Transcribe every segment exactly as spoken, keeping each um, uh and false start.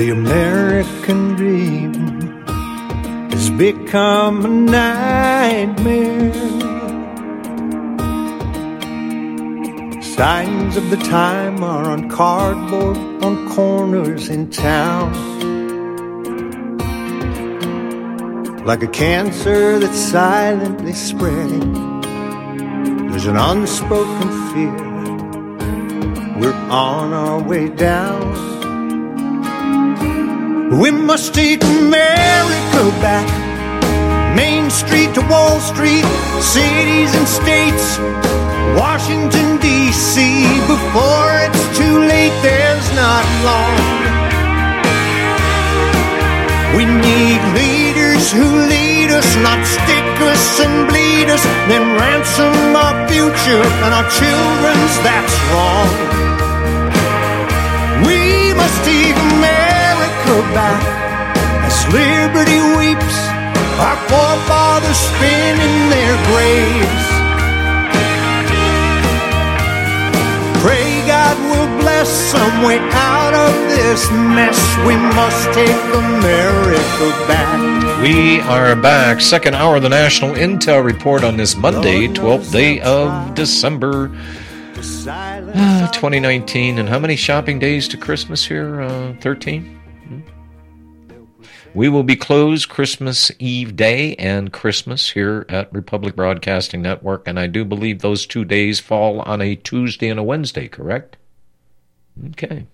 The American dream has become a nightmare. Signs of the time are on cardboard on corners in town. Like a cancer that's silently spreading, there's an unspoken fear. We're on our way down. We must take America back. Main Street to Wall Street, cities and states, Washington, D C Before it's too late, there's not long. We need leaders who lead us, not stick us and bleed us, then ransom our future and our children's, that's wrong. We must take America back as liberty weeps, our forefathers spin in their graves. Pray God will bless some way out of this mess. We must take America back. We are back. Second hour of the National Intel Report on this Monday, twelfth day of December, uh, twenty nineteen. And how many shopping days to Christmas here? Uh, thirteen? We will be closed Christmas Eve Day and Christmas here at Republic Broadcasting Network, and I do believe those two days fall on a Tuesday and a Wednesday, correct? Okay.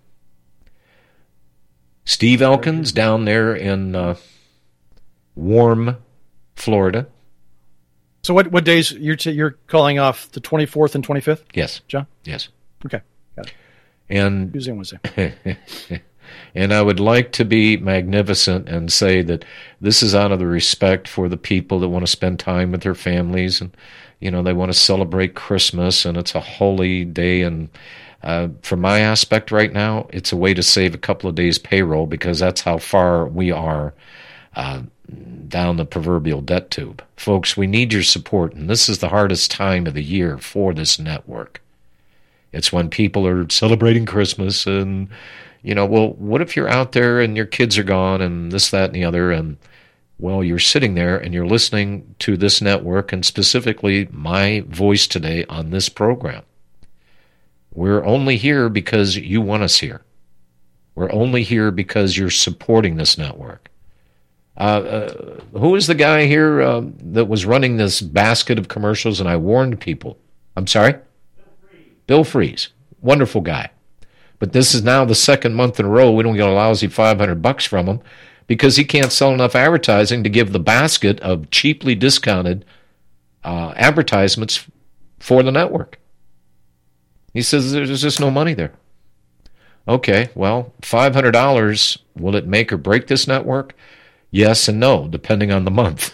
Steve Elkins down there in uh, warm Florida. So what what days you're t- you're calling off the twenty-fourth and twenty-fifth? Yes. John? Yes. Okay. Got it. And Tuesday and Wednesday. And I would like to be magnificent and say that this is out of the respect for the people that want to spend time with their families, and you know they want to celebrate Christmas, and it's a holy day. And uh, from my aspect right now, it's a way to save a couple of days' payroll, because that's how far we are uh, down the proverbial debt tube. Folks, we need your support, and this is the hardest time of the year for this network. It's when people are celebrating Christmas and you know, well, what if you're out there and your kids are gone and this, that, and the other, and, well, you're sitting there and you're listening to this network and specifically my voice today on this program. We're only here because you want us here. We're only here because you're supporting this network. Uh, uh, who is the guy here uh, that was running this basket of commercials and I warned people? I'm sorry? Bill Freeze. Bill Freeze. Wonderful guy. But this is now the second month in a row we don't get a lousy five hundred bucks from him because he can't sell enough advertising to give the basket of cheaply discounted uh, advertisements for the network. He says there's just no money there. Okay, well, five hundred dollars, will it make or break this network? Yes and no, depending on the month.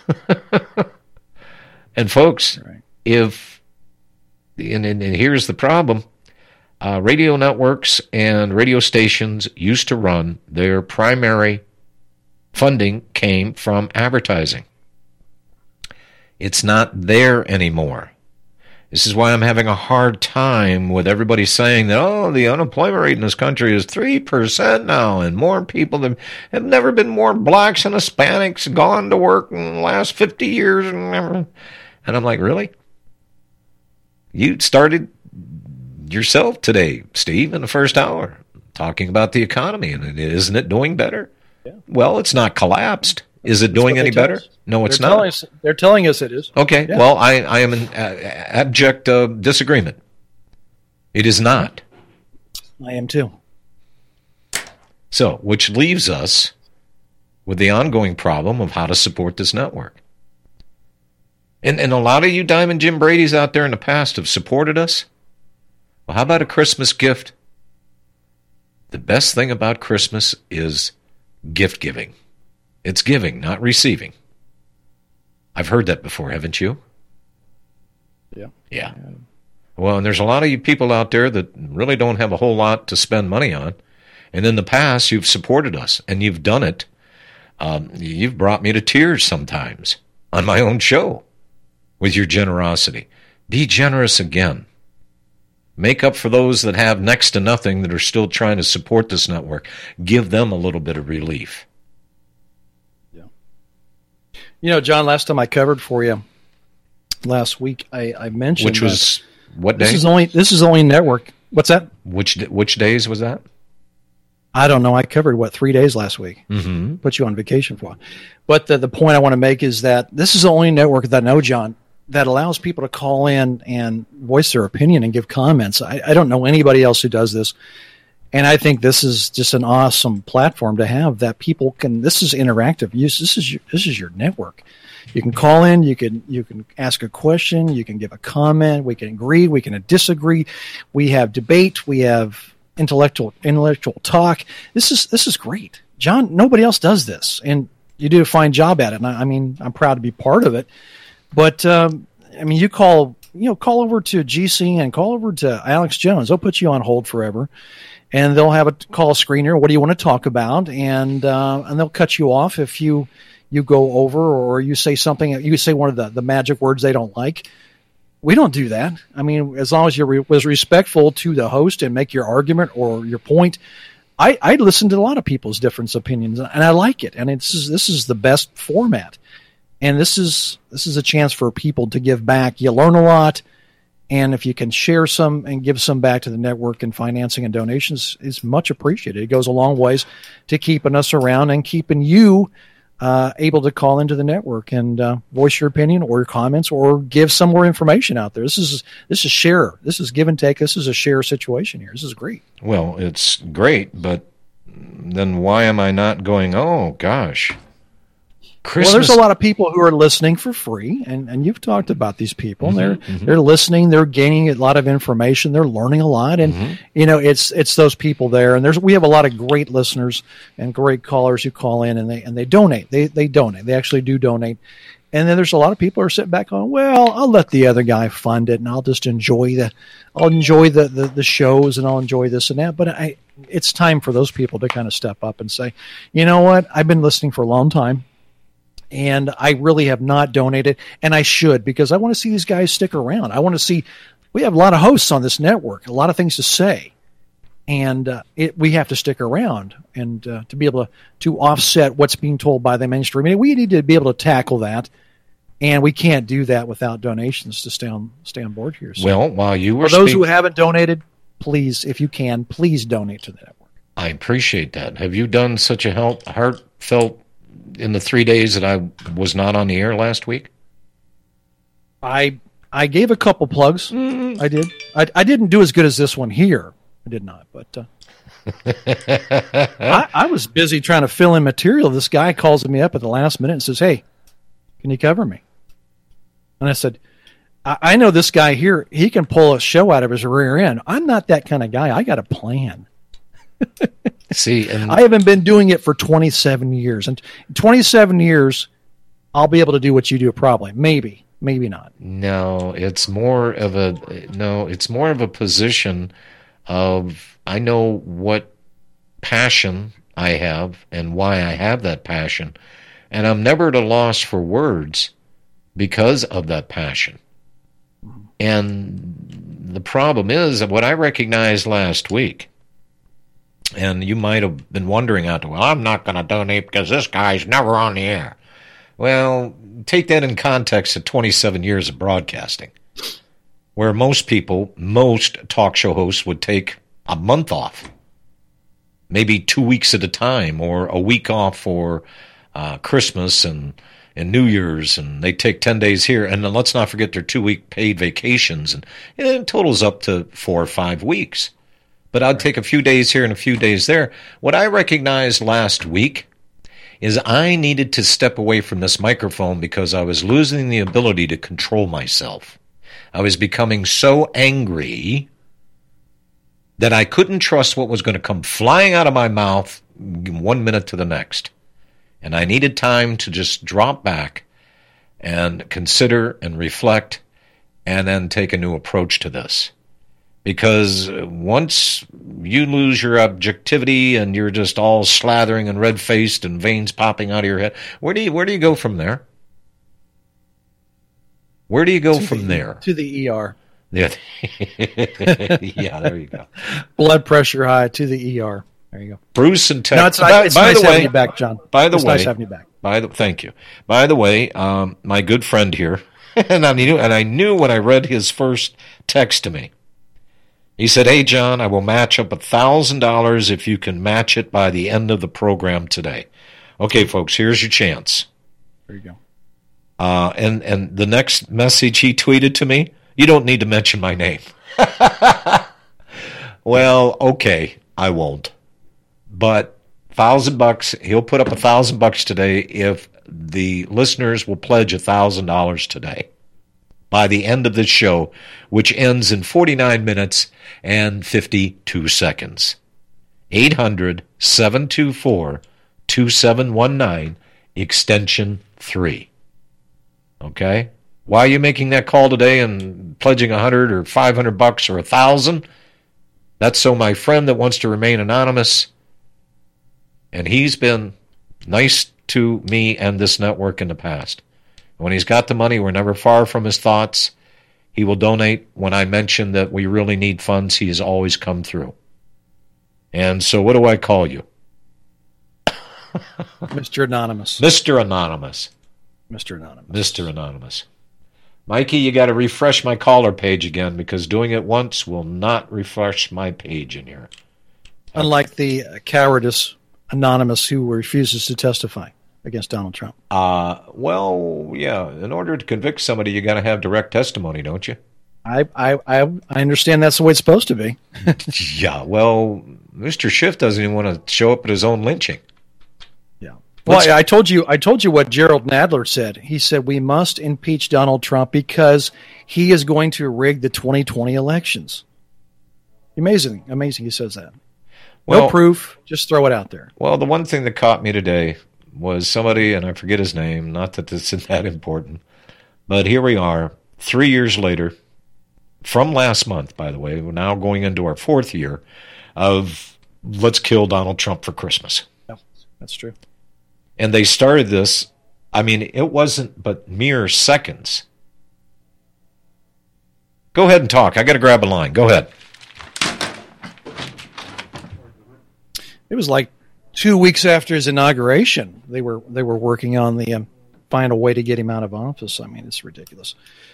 And folks, right. if, and, and, and here's the problem, Uh, radio networks and radio stations used to run, their primary funding came from advertising. It's not there anymore. This is why I'm having a hard time with everybody saying that, oh, the unemployment rate in this country is three percent now, and more people than have never been more blacks and Hispanics gone to work in the last fifty years. And I'm like, really? You started yourself today, Steve, in the first hour, talking about the economy, and isn't it doing better? Yeah. Well, it's not collapsed. Is it That's doing any better? Us. No, it's they're not. Telling us, they're telling us it is. Okay, yeah. well, I, I am in uh, abject uh, disagreement. It is not. I am too. So, which leaves us with the ongoing problem of how to support this network. And, and a lot of you Diamond Jim Brady's out there in the past have supported us. Well, how about a Christmas gift? The best thing about Christmas is gift giving. It's giving, not receiving. I've heard that before, haven't you? Yeah. Yeah. Well, and there's a lot of you people out there that really don't have a whole lot to spend money on. And in the past, you've supported us, and you've done it. Um, you've brought me to tears sometimes on my own show with your generosity. Be generous again. Make up for those that have next to nothing that are still trying to support this network. Give them a little bit of relief. Yeah. You know, John, last time I covered for you, last week, I, I mentioned Which was what day? This is only this is only network. What's that? Which which days was that? I don't know. I covered, what, three days last week. Mm-hmm. Put you on vacation for. But the, the point I want to make is that this is the only network that I know, John, that allows people to call in and voice their opinion and give comments. I, I don't know anybody else who does this. And I think this is just an awesome platform to have that people can, this is interactive. Use This is your, this is your network. You can call in, you can, you can ask a question, you can give a comment, we can agree, we can disagree. We have debate, we have intellectual intellectual talk. This is this is great, John. Nobody else does this, and you do a fine job at it. And I, I mean, I'm proud to be part of it. But um, I mean, you call you know call over to G C and call over to Alex Jones. They'll put you on hold forever, and they'll have a call screener. What do you want to talk about? And uh, and they'll cut you off if you you go over or you say something. You say one of the the magic words they don't like. We don't do that. I mean, as long as you re- was respectful to the host and make your argument or your point, I, I listen to a lot of people's different opinions, and I like it. And it's this is the best format, and this is this is a chance for people to give back. You learn a lot, and if you can share some and give some back to the network and financing and donations, is much appreciated. It goes a long ways to keeping us around and keeping you Uh, able to call into the network and uh, voice your opinion or your comments or give some more information out there. This is this is share. This is give and take. This is a share situation here. This is great. Well, it's great, but then why am I not going, oh, gosh, Christmas? Well, there's a lot of people who are listening for free, and, and you've talked about these people. Mm-hmm, they're mm-hmm. they're listening. They're gaining a lot of information. They're learning a lot, and Mm-hmm. you know it's it's those people there. And there's we have a lot of great listeners and great callers who call in and they and they donate. They they donate. They actually do donate. And then there's a lot of people who are sitting back going, well, I'll let the other guy fund it, and I'll just enjoy the I'll enjoy the the, the shows, and I'll enjoy this and that. But I it's time for those people to kind of step up and say, you know what, I've been listening for a long time. And I really have not donated, and I should, because I want to see these guys stick around. I want to see, we have a lot of hosts on this network, a lot of things to say, and uh, it, we have to stick around and uh, to be able to, to offset what's being told by the mainstream. I mean, we need to be able to tackle that, and we can't do that without donations to stay on stay on board here. So, well, while you were for those speak- who haven't donated, please, if you can, please donate to the network. I appreciate that. Have you done such a help, heartfelt in the three days that I was not on the air last week? I I gave a couple plugs. Mm. I did. I, I didn't do as good as this one here. I did not, but uh, I, I was busy trying to fill in material. This guy calls me up at the last minute and says, "Hey, can you cover me?" And I said, I, I know this guy here. He can pull a show out of his rear end. I'm not that kind of guy. I got a plan. See, and I haven't been doing it for twenty-seven years. And twenty-seven years, I'll be able to do what you do probably. Maybe, maybe not. no, it's more of a no, it's more of a position of I know what passion I have and why I have that passion, and I'm never at a loss for words because of that passion. And the problem is that what I recognized last week, and you might have been wondering out there, well, I'm not going to donate because this guy's never on the air. Well, take that in context of twenty-seven years of broadcasting, where most people, most talk show hosts would take a month off, maybe two weeks at a time, or a week off for uh, Christmas and, and New Year's, and they take ten days here. And then let's not forget their two-week paid vacations, and it totals up to four or five weeks. But I'd take a few days here and a few days there. What I recognized last week is I needed to step away from this microphone because I was losing the ability to control myself. I was becoming so angry that I couldn't trust what was going to come flying out of my mouth one minute to the next. And I needed time to just drop back and consider and reflect and then take a new approach to this. Because once you lose your objectivity and you're just all slathering and red-faced and veins popping out of your head, where do you where do you go from there? Where do you go to from the, there? To the E R. Yeah, yeah. There you go. Blood pressure high to the E R. There you go. Bruce and Ted. No, it's, by, it's by nice the having way, you back, John. By the it's way, nice having you back. By the thank you. By the way, um, my good friend here, and I knew, and I knew when I read his first text to me. He said, "Hey, John, I will match up a thousand dollars if you can match it by the end of the program today." Okay, folks, here's your chance. There you go. Uh, and and the next message he tweeted to me, you don't need to mention my name. Well, okay, I won't. But thousand bucks, he'll put up a thousand bucks today if the listeners will pledge a thousand dollars today by the end of this show, which ends in forty-nine minutes and fifty-two seconds. eight hundred, seven two four, two seven one nine, extension three. Okay? Why are you making that call today and pledging a hundred or five hundred bucks or a thousand? That's so my friend that wants to remain anonymous, and he's been nice to me and this network in the past. When he's got the money, we're never far from his thoughts. He will donate when I mention that we really need funds. He has always come through. And so what do I call you? Mister Anonymous. Mister Anonymous. Mister Anonymous. Mister Anonymous. Mikey, you got to refresh my caller page again because doing it once will not refresh my page in here. Unlike the cowardice Anonymous who refuses to testify against Donald Trump. Uh, well, yeah. In order to convict somebody, you got to have direct testimony, don't you? I, I, I, I understand that's the way it's supposed to be. Yeah. Well, Mister Schiff doesn't even want to show up at his own lynching. Yeah. Well, I, I told you, I told you what Gerald Nadler said. He said we must impeach Donald Trump because he is going to rig the twenty twenty elections. Amazing, amazing. He says that. No Well, proof, just throw it out there. Well, the one thing that caught me today was somebody, and I forget his name, not that this is that important, but here we are, three years later, from last month, by the way, we're now going into our fourth year of let's kill Donald Trump for Christmas. Yeah, that's true. And they started this, I mean, it wasn't but mere seconds. Go ahead and talk. I got to grab a line. Go ahead. It was like two weeks after his inauguration. They were they were working on the um, final way to get him out of office. I mean, it's ridiculous.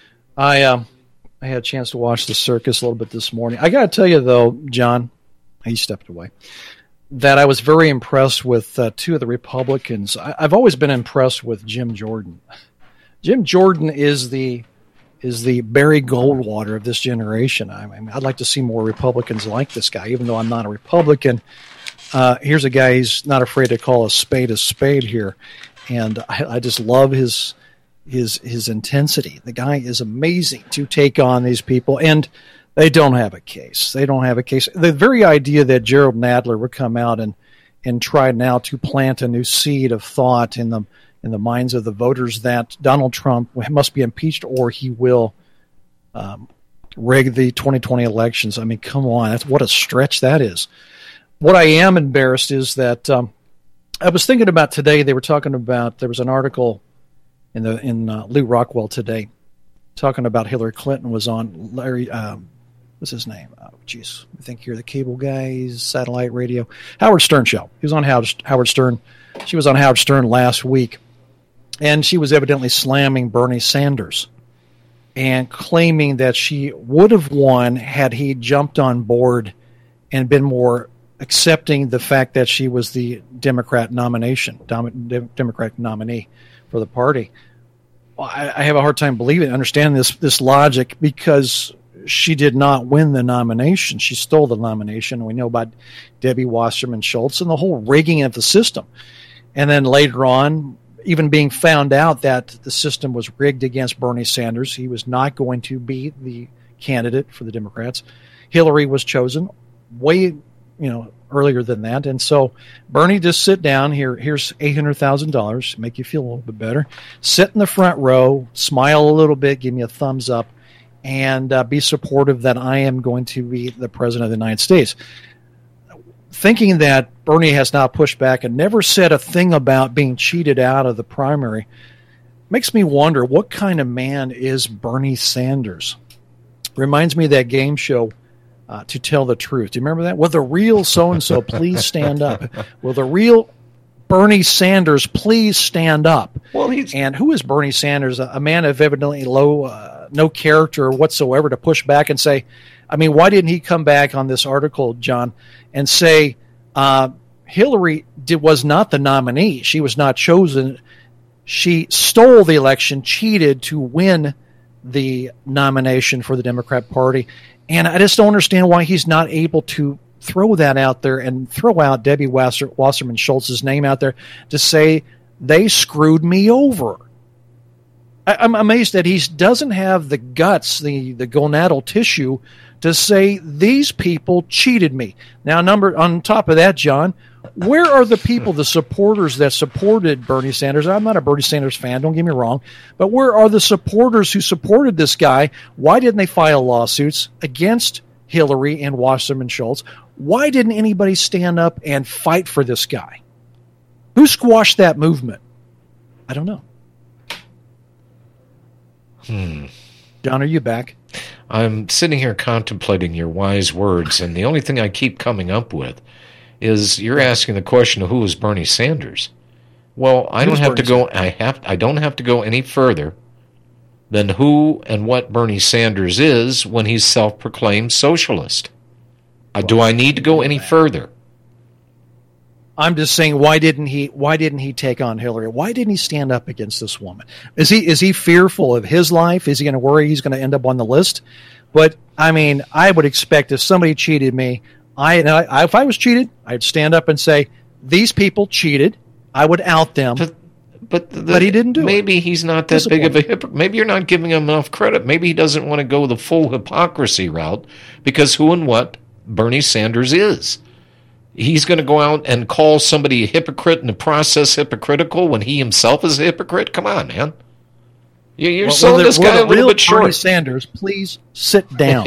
I um, I had a chance to watch the circus a little bit this morning. I got to tell you though, John, he stepped away, that I was very impressed with uh, two of the Republicans. I, I've always been impressed with Jim Jordan. Jim Jordan is the is the Barry Goldwater of this generation. I mean, I'd like to see more Republicans like this guy, even though I'm not a Republican. Uh, here's a guy who's not afraid to call a spade a spade here, and I, I just love his his his intensity. The guy is amazing to take on these people, and they don't have a case. They don't have a case. The very idea that Gerald Nadler would come out and and try now to plant a new seed of thought in the in the minds of the voters that Donald Trump must be impeached or he will um, rig the twenty twenty elections. I mean, come on, that's what a stretch that is. What I am embarrassed is that um, I was thinking about today. They were talking about there was an article in the in uh, Lew Rockwell today talking about Hillary Clinton was on Larry. Um, what's his name? Oh, geez, I think you're the cable guys, satellite radio. Howard Stern show. He was on Howard, Howard Stern. She was on Howard Stern last week, and she was evidently slamming Bernie Sanders and claiming that she would have won had he jumped on board and been more accepting the fact that she was the Democrat nomination, Democratic nominee for the party. Well, I, I have a hard time believing, understanding this this logic because she did not win the nomination. She stole the nomination. We know about Debbie Wasserman Schultz and the whole rigging of the system. And then later on, even being found out that the system was rigged against Bernie Sanders, he was not going to be the candidate for the Democrats. Hillary was chosen way you know, earlier than that. And so Bernie, just sit down here. Here's eight hundred thousand dollars to make you feel a little bit better. Sit in the front row, smile a little bit, give me a thumbs up, and uh, be supportive that I am going to be the president of the United States. Thinking that Bernie has now pushed back and never said a thing about being cheated out of the primary makes me wonder what kind of man is Bernie Sanders. Reminds me of that game show, uh, To Tell the Truth. Do you remember that? Will the real so-and-so please stand up? Will the real Bernie Sanders please stand up? Well, he's... And who is Bernie Sanders? A, a man of evidently low, uh, no character whatsoever to push back and say, I mean, why didn't he come back on this article, John, and say uh, Hillary did, was not the nominee. She was not chosen. She stole the election, cheated to win the nomination for the Democrat Party. And I just don't understand why he's not able to throw that out there and throw out Debbie Wasser, Wasserman Schultz's name out there to say they screwed me over. I, I'm amazed that he doesn't have the guts, the, the gonadal tissue to say these people cheated me. Now, number on top of that, John, where are the people, the supporters that supported Bernie Sanders? I'm not a Bernie Sanders fan, don't get me wrong, but where are the supporters who supported this guy? Why didn't they file lawsuits against Hillary and Wasserman Schultz? Why didn't anybody stand up and fight for this guy? Who squashed that movement? I don't know. Hmm. John, are you back? I'm sitting here contemplating your wise words, and the only thing I keep coming up with is you're asking the question of who is Bernie Sanders. Well, I don't have to go. I have. I don't have to go any further than who and what Bernie Sanders is when he's self-proclaimed socialist. Uh, do I need to go any further? I'm just saying, why didn't he? Why didn't he take on Hillary? Why didn't he stand up against this woman? Is he is he fearful of his life? Is he going to worry he's going to end up on the list? But I mean, I would expect if somebody cheated me, I, I if I was cheated, I'd stand up and say these people cheated. I would out them. But but, the, but he didn't do maybe it. Maybe he's not that big of a hypocrite. Maybe you're not giving him enough credit. Maybe he doesn't want to go the full hypocrisy route because who and what Bernie Sanders is. He's going to go out and call somebody a hypocrite in the process hypocritical when he himself is a hypocrite? Come on, man. You're well, selling well, this guy a little real bit short. Bernie Sanders, please sit down.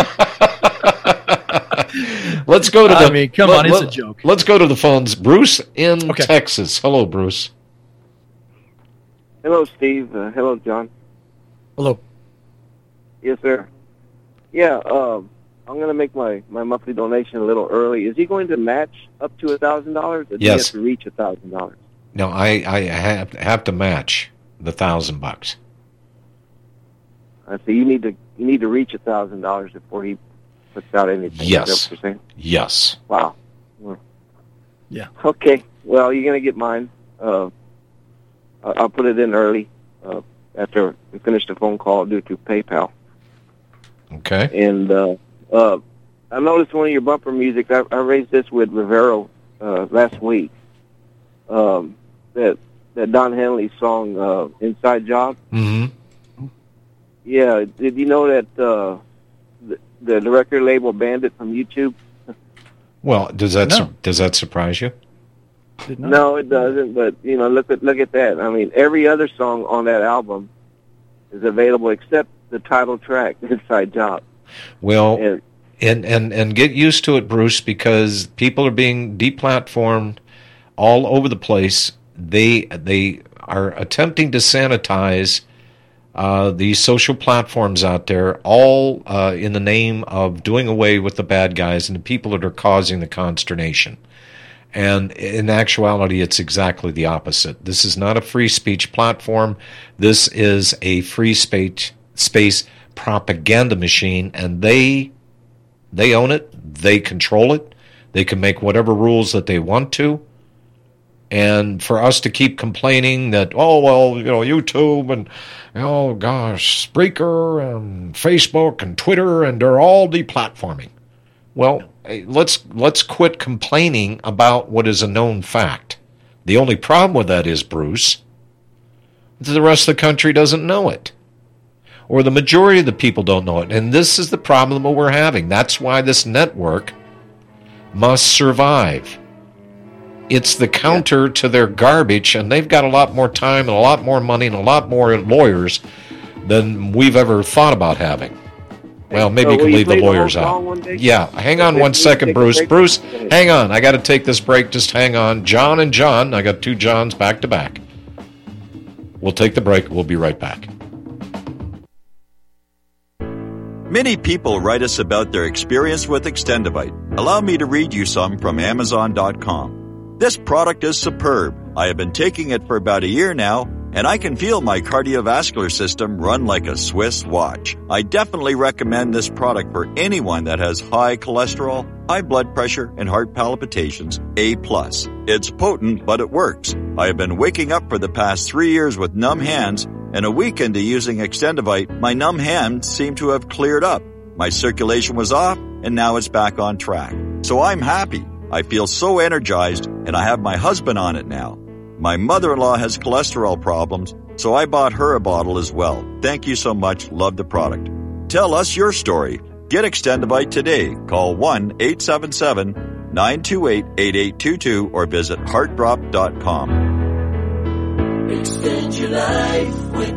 Let's go to the. I mean, come let, on, it's let, a joke. Let's go to the phones. Bruce in okay. Texas. Hello, Bruce. Hello, Steve. Uh, hello, John. Hello. Yes, sir. Yeah, um, I'm going to make my, my monthly donation a little early. Is he going to match up to one thousand dollars, or do yes. he have to reach one thousand dollars? No, I, I have, have to match the thousand bucks. I see. You need to you need to reach one thousand dollars before he puts out anything. Yes. Is that what you're saying? Yes. Wow. Well, yeah. Okay. Well, you're going to get mine. Uh, I'll put it in early uh, after we finish the phone call. I'll do it through PayPal. Okay. And uh, uh, I noticed one of your bumper music. I, I raised this with Rivero uh, last week. Um, that that Don Henley song, uh, "Inside Job." Mm-hmm. Yeah. Did you know that uh, the, the record label banned it from YouTube? Well, does that No. su- does that surprise you? Did not. No, it doesn't. But you know, look at look at that. I mean, every other song on that album is available except the title track, "Inside Job." Well, And, and and and get used to it, Bruce, because people are being deplatformed all over the place. They they are attempting to sanitize uh, these social platforms out there, all uh, in the name of doing away with the bad guys and the people that are causing the consternation. And in actuality, it's exactly the opposite. This is not a free speech platform. This is a free space space propaganda machine, and they they own it. They control it. They can make whatever rules that they want to. And for us to keep complaining that, oh, well, you know, YouTube and, oh, gosh, Spreaker and Facebook and Twitter, and they're all deplatforming. Well, let's let's quit complaining about what is a known fact. The only problem with that is, Bruce, that the rest of the country doesn't know it. Or the majority of the people don't know it. And this is the problem that we're having. That's why this network must survive. It's the counter yeah. to their garbage, and they've got a lot more time and a lot more money and a lot more lawyers than we've ever thought about having. Well, maybe so you can you leave the lawyers the out. Yeah, hang on one second, Bruce. Bruce, hang on. I got to take this break. Just hang on. John and John, I got two Johns back to back. We'll take the break. We'll be right back. Many people write us about their experience with Extendivite. Allow me to read you some from Amazon dot com. This product is superb. I have been taking it for about a year now, and I can feel my cardiovascular system run like a Swiss watch. I definitely recommend this product for anyone that has high cholesterol, high blood pressure, and heart palpitations, A plus. It's potent, but it works. I have been waking up for the past three years with numb hands, and a week into using Extendivite, my numb hands seem to have cleared up. My circulation was off, and now it's back on track. So I'm happy. I feel so energized, and I have my husband on it now. My mother-in-law has cholesterol problems, so I bought her a bottle as well. Thank you so much. Love the product. Tell us your story. Get Extendivite today. Call one eight seven seven, nine two eight, eight eight two two or visit heart drop dot com. Extend your life with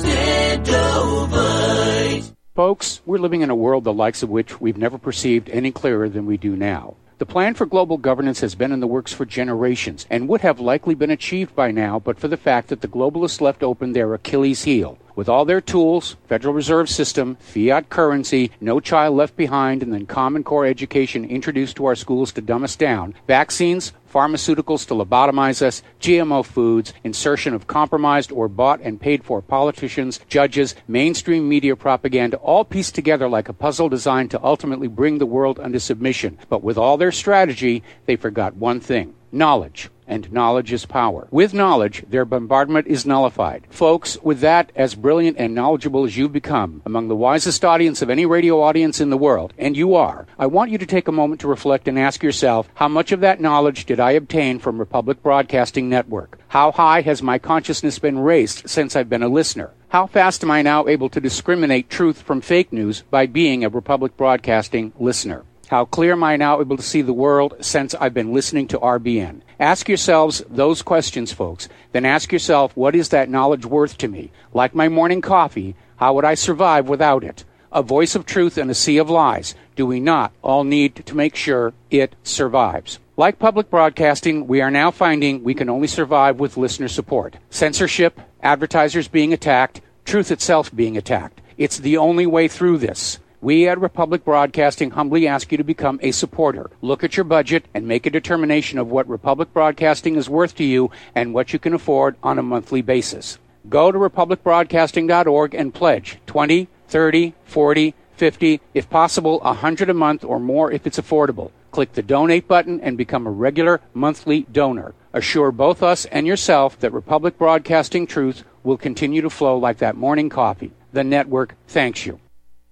Extendivite. Folks, we're living in a world the likes of which we've never perceived any clearer than we do now. The plan for global governance has been in the works for generations and would have likely been achieved by now but for the fact that the globalists left open their Achilles heel. With all their tools, Federal Reserve System, fiat currency, no child left behind, and then Common Core education introduced to our schools to dumb us down, vaccines, pharmaceuticals to lobotomize us, G M O foods, insertion of compromised or bought and paid for politicians, judges, mainstream media propaganda, all pieced together like a puzzle designed to ultimately bring the world under submission. But with all their strategy, they forgot one thing: knowledge. And knowledge is power. With knowledge, their bombardment is nullified. Folks, with that, as brilliant and knowledgeable as you've become, among the wisest audience of any radio audience in the world, and you are, I want you to take a moment to reflect and ask yourself, how much of that knowledge did I obtain from Republic Broadcasting Network? How high has my consciousness been raised since I've been a listener? How fast am I now able to discriminate truth from fake news by being a Republic Broadcasting listener? How clear am I now able to see the world since I've been listening to R B N? Ask yourselves those questions, folks. Then ask yourself, what is that knowledge worth to me? Like my morning coffee, how would I survive without it? A voice of truth in a sea of lies. Do we not all need to make sure it survives? Like public broadcasting, we are now finding we can only survive with listener support. Censorship, advertisers being attacked, truth itself being attacked. It's the only way through this. We at Republic Broadcasting humbly ask you to become a supporter. Look at your budget and make a determination of what Republic Broadcasting is worth to you and what you can afford on a monthly basis. Go to republic broadcasting dot org and pledge twenty, thirty, forty, fifty, if possible one hundred a month or more if it's affordable. Click the donate button and become a regular monthly donor. Assure both us and yourself that Republic Broadcasting truth will continue to flow like that morning coffee. The network thanks you.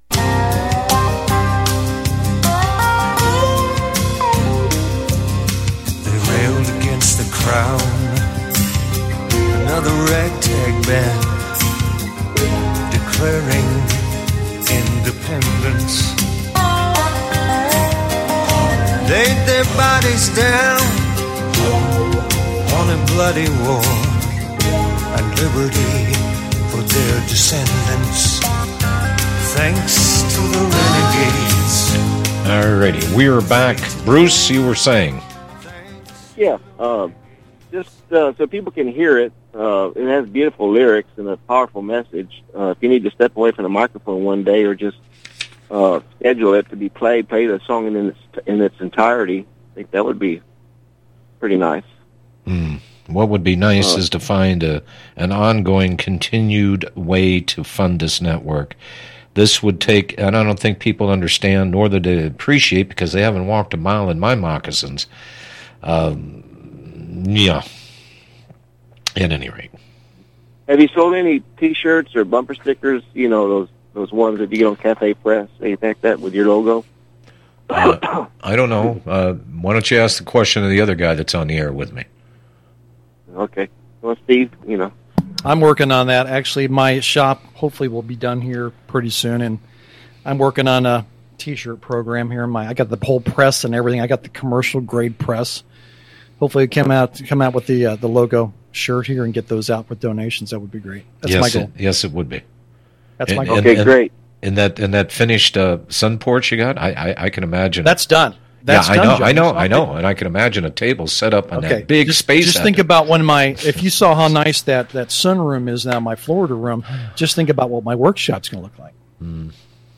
The crown, another ragtag band declaring independence. Laid their bodies down on a bloody war and liberty for their descendants. Thanks to the renegades. Alrighty, we're back. Bruce, you were saying. Yeah, um, just uh, so people can hear it. Uh, it has beautiful lyrics and a powerful message. Uh, if you need to step away from the microphone one day or just uh, schedule it to be played, play the song in its in its entirety, I think that would be pretty nice. Mm. What would be nice uh, is to find a an ongoing, continued way to fund this network. This would take, and I don't think people understand, nor do they appreciate, because they haven't walked a mile in my moccasins. Um, yeah. At any rate. Have you sold any T-shirts or bumper stickers? You know, those those ones that you get on Cafe Press, anything like that with your logo? Uh, I don't know. Uh, why don't you ask the question of the other guy that's on the air with me? Okay. Well, Steve, you know. I'm working on that. Actually, my shop hopefully will be done here pretty soon, and I'm working on a T-shirt program here. My I got the whole press and everything. I got the commercial grade press. Hopefully, come out come out with the uh, the logo shirt here and get those out with donations. That would be great. That's yes, my goal. It, yes, it would be. That's and, my goal. And, okay, and, great. And that and that finished uh, sun porch you got, I, I I can imagine. That's done. That's yeah, done, I know, John. I know, I know, and I can imagine a table set up on okay. that big just, space. Just center. think about when my if you saw how nice that that sunroom is now, my Florida room. Just think about what my workshop's going to look like. Mm.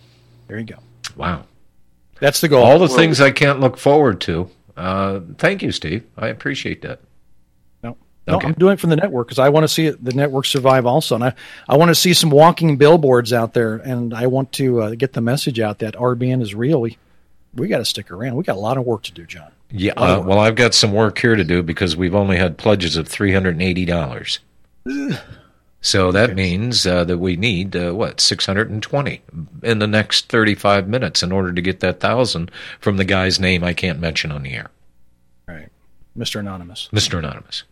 There you go. Wow. That's the goal. All the things I can't look forward to. Uh, thank you, Steve. I appreciate that. No, no Okay. I'm doing it for the network because I want to see it, the network survive also. And I, I want to see some walking billboards out there, and I want to uh, get the message out that R B N is real. We, we got to stick around. We got a lot of work to do, John. Yeah. Uh, well, I've got some work here to do because we've only had pledges of three hundred eighty dollars. So that okay. means uh, that we need, uh, what, six hundred twenty in the next thirty-five minutes in order to get that one thousand from the guy's name I can't mention on the air. Right. Mister Anonymous. Mister Anonymous.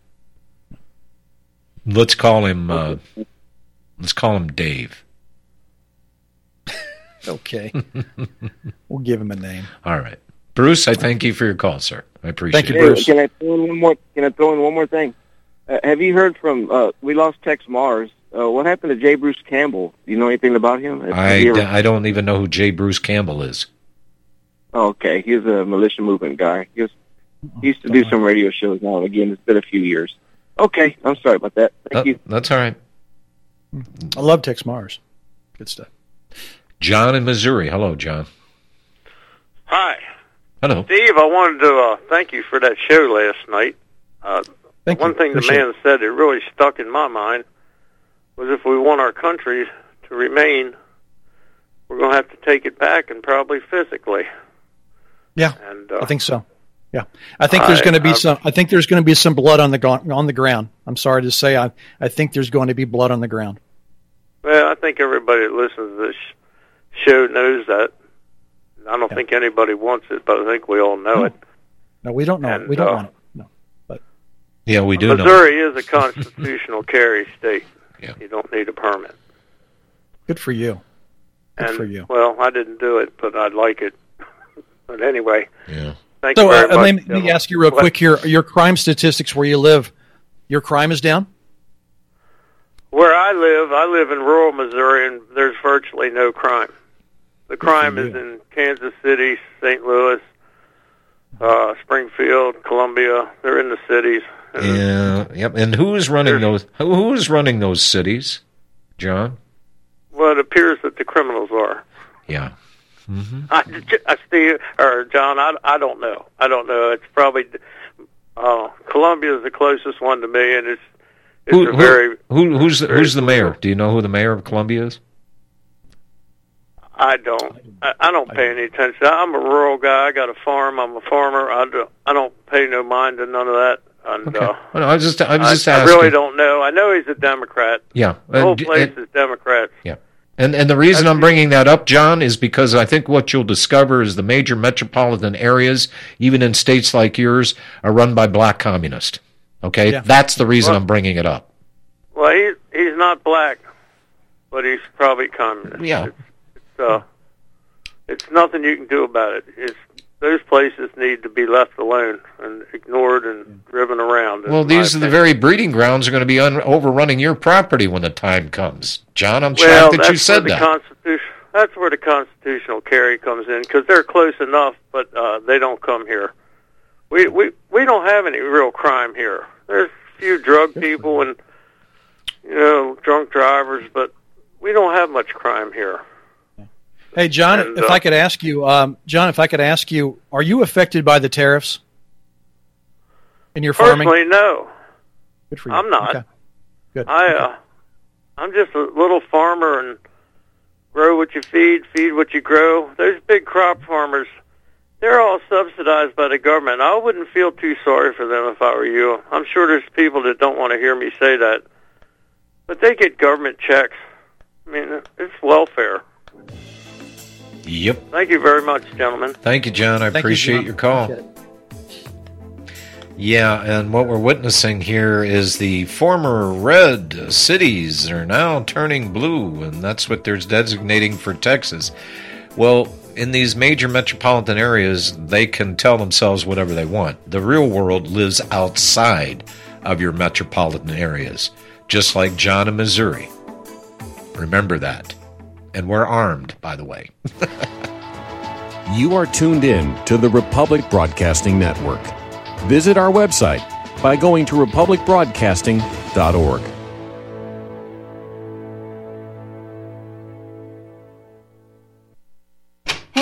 Let's call him, uh, let's call him Dave. Okay. We'll give him a name. All right. Bruce, I thank you for your call, sir. I appreciate thank you, it. Bruce. Hey, can I throw in one more? Can I throw in one more thing? Uh, have you heard from? Uh, we lost Tex Mars. Uh, what happened to J. Bruce Campbell? Do you know anything about him? Have I, ever... I don't even know who J. Bruce Campbell is. Oh, okay, he's a militia movement guy. He, was, he used to do some radio shows now and again. It's been a few years. Okay, I'm sorry about that. Thank uh, you. That's all right. I love Tex Mars. Good stuff. John in Missouri. Hello, John. Hi. Hello. Steve, I wanted to uh, thank you for that show last night. Uh, Thank one you. thing Appreciate the man said that really stuck in my mind was if we want our country to remain, we're going to have to take it back, and probably physically. Yeah, and, uh, I think so. Yeah, I think there's going to be I, some. I think there's going to be some blood on the on the ground. I'm sorry to say, I I think there's going to be blood on the ground. Well, I think everybody that listens to this show knows that. I don't Yeah. think anybody wants it, but I think we all know no. it. No, we don't know. And, it. We don't uh, want it. No, but Yeah, we do know. Missouri is a constitutional carry state. Yeah. You don't need a permit. good for you. Good and, for you. Well, I didn't do it, but I'd like it. But anyway, Yeah. thank So you very uh, much. let, me, let me gentlemen. ask you real What? quick here: your crime statistics where you live, your crime is down. Where I live, I live in rural Missouri, and there's virtually no crime. The crime is you. in Kansas City, Saint Louis, uh, Springfield, Columbia. They're in the cities. And Yeah. Yep. And who is running those? Who who is running those cities, John? Well, it appears that the criminals are. Yeah. Mm-hmm. I, I Steve or John, I, I don't know. I don't know. It's probably uh, Columbia is the closest one to me, and it's it's Who, a who, very. who who's the, very who's the mayor? Do you know who the mayor of Columbia is? I don't. I, I don't pay any attention. I'm a rural guy. I got a farm. I'm a farmer. I don't. I don't pay no mind to none of that. And Okay. uh, Well, I was just I was just I, I asking. really don't know. I know he's a Democrat. Yeah. The whole Uh, d- place and- is Democrats. Yeah. And and the reason That's- I'm bringing that up, John, is because I think what you'll discover is the major metropolitan areas, even in states like yours, are run by black communists. Okay? Yeah. That's the reason Well- I'm bringing it up. Well, he's he's not black, but he's probably communist. Yeah. It's, it's, uh, it's nothing you can do about it. It's those places need to be left alone and ignored and driven around. Well, in these my are the opinion. very breeding grounds are going to be un- overrunning your property when the time comes. John, I'm well, shocked that that's you said where that. the Constitution. That's where the constitutional carry comes in because they're close enough, but uh, they don't come here. We we we don't have any real crime here. There's a few drug people and you know drunk drivers, but we don't have much crime here. Hey, John, And, if uh, I could ask you, um, John, if I could ask you, are you affected by the tariffs in your farming? Personally, no. Good for you. I'm not. Okay. Good. I Okay. uh, I'm just a little farmer and grow what you feed, feed what you grow. Those big crop farmers, they're all subsidized by the government. I wouldn't feel too sorry for them if I were you. I'm sure there's people that don't want to hear me say that, but they get government checks. I mean, it's welfare. Yep. Thank you very much, gentlemen. Thank you, John. I Thank you, appreciate John. your call. Appreciate it. Yeah, and what we're witnessing here is the former red cities are now turning blue, and that's what they're designating for Texas. Well, in these major metropolitan areas, they can tell themselves whatever they want. The real world lives outside of your metropolitan areas, just like John in Missouri. Remember that. And we're armed, by the way. You are tuned in to the Republic Broadcasting Network. Visit our website by going to republic broadcasting dot org.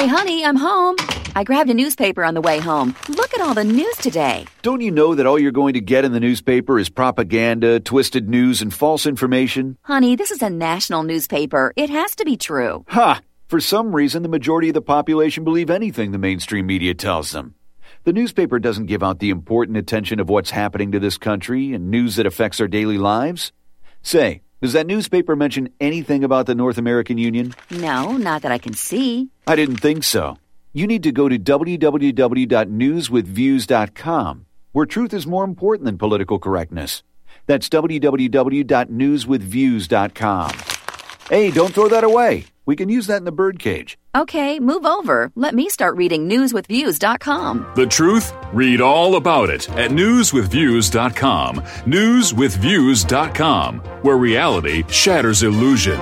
Hey, honey, I'm home. I grabbed a newspaper on the way home. Look at all the news today. Don't you know that all you're going to get in the newspaper is propaganda, twisted news, and false information? Honey, this is a national newspaper. It has to be true. Ha! For some reason, the majority of the population believe anything the mainstream media tells them. The newspaper doesn't give out the important attention of what's happening to this country and news that affects our daily lives. Say, does that newspaper mention anything about the North American Union? No, not that I can see. I didn't think so. You need to go to w w w dot news with views dot com, where truth is more important than political correctness. That's w w w dot news with views dot com. Hey, don't throw that away. We can use that in the birdcage. Okay, move over. Let me start reading news with views dot com. The truth? Read all about it at news with views dot com. news with views dot com, where reality shatters illusion.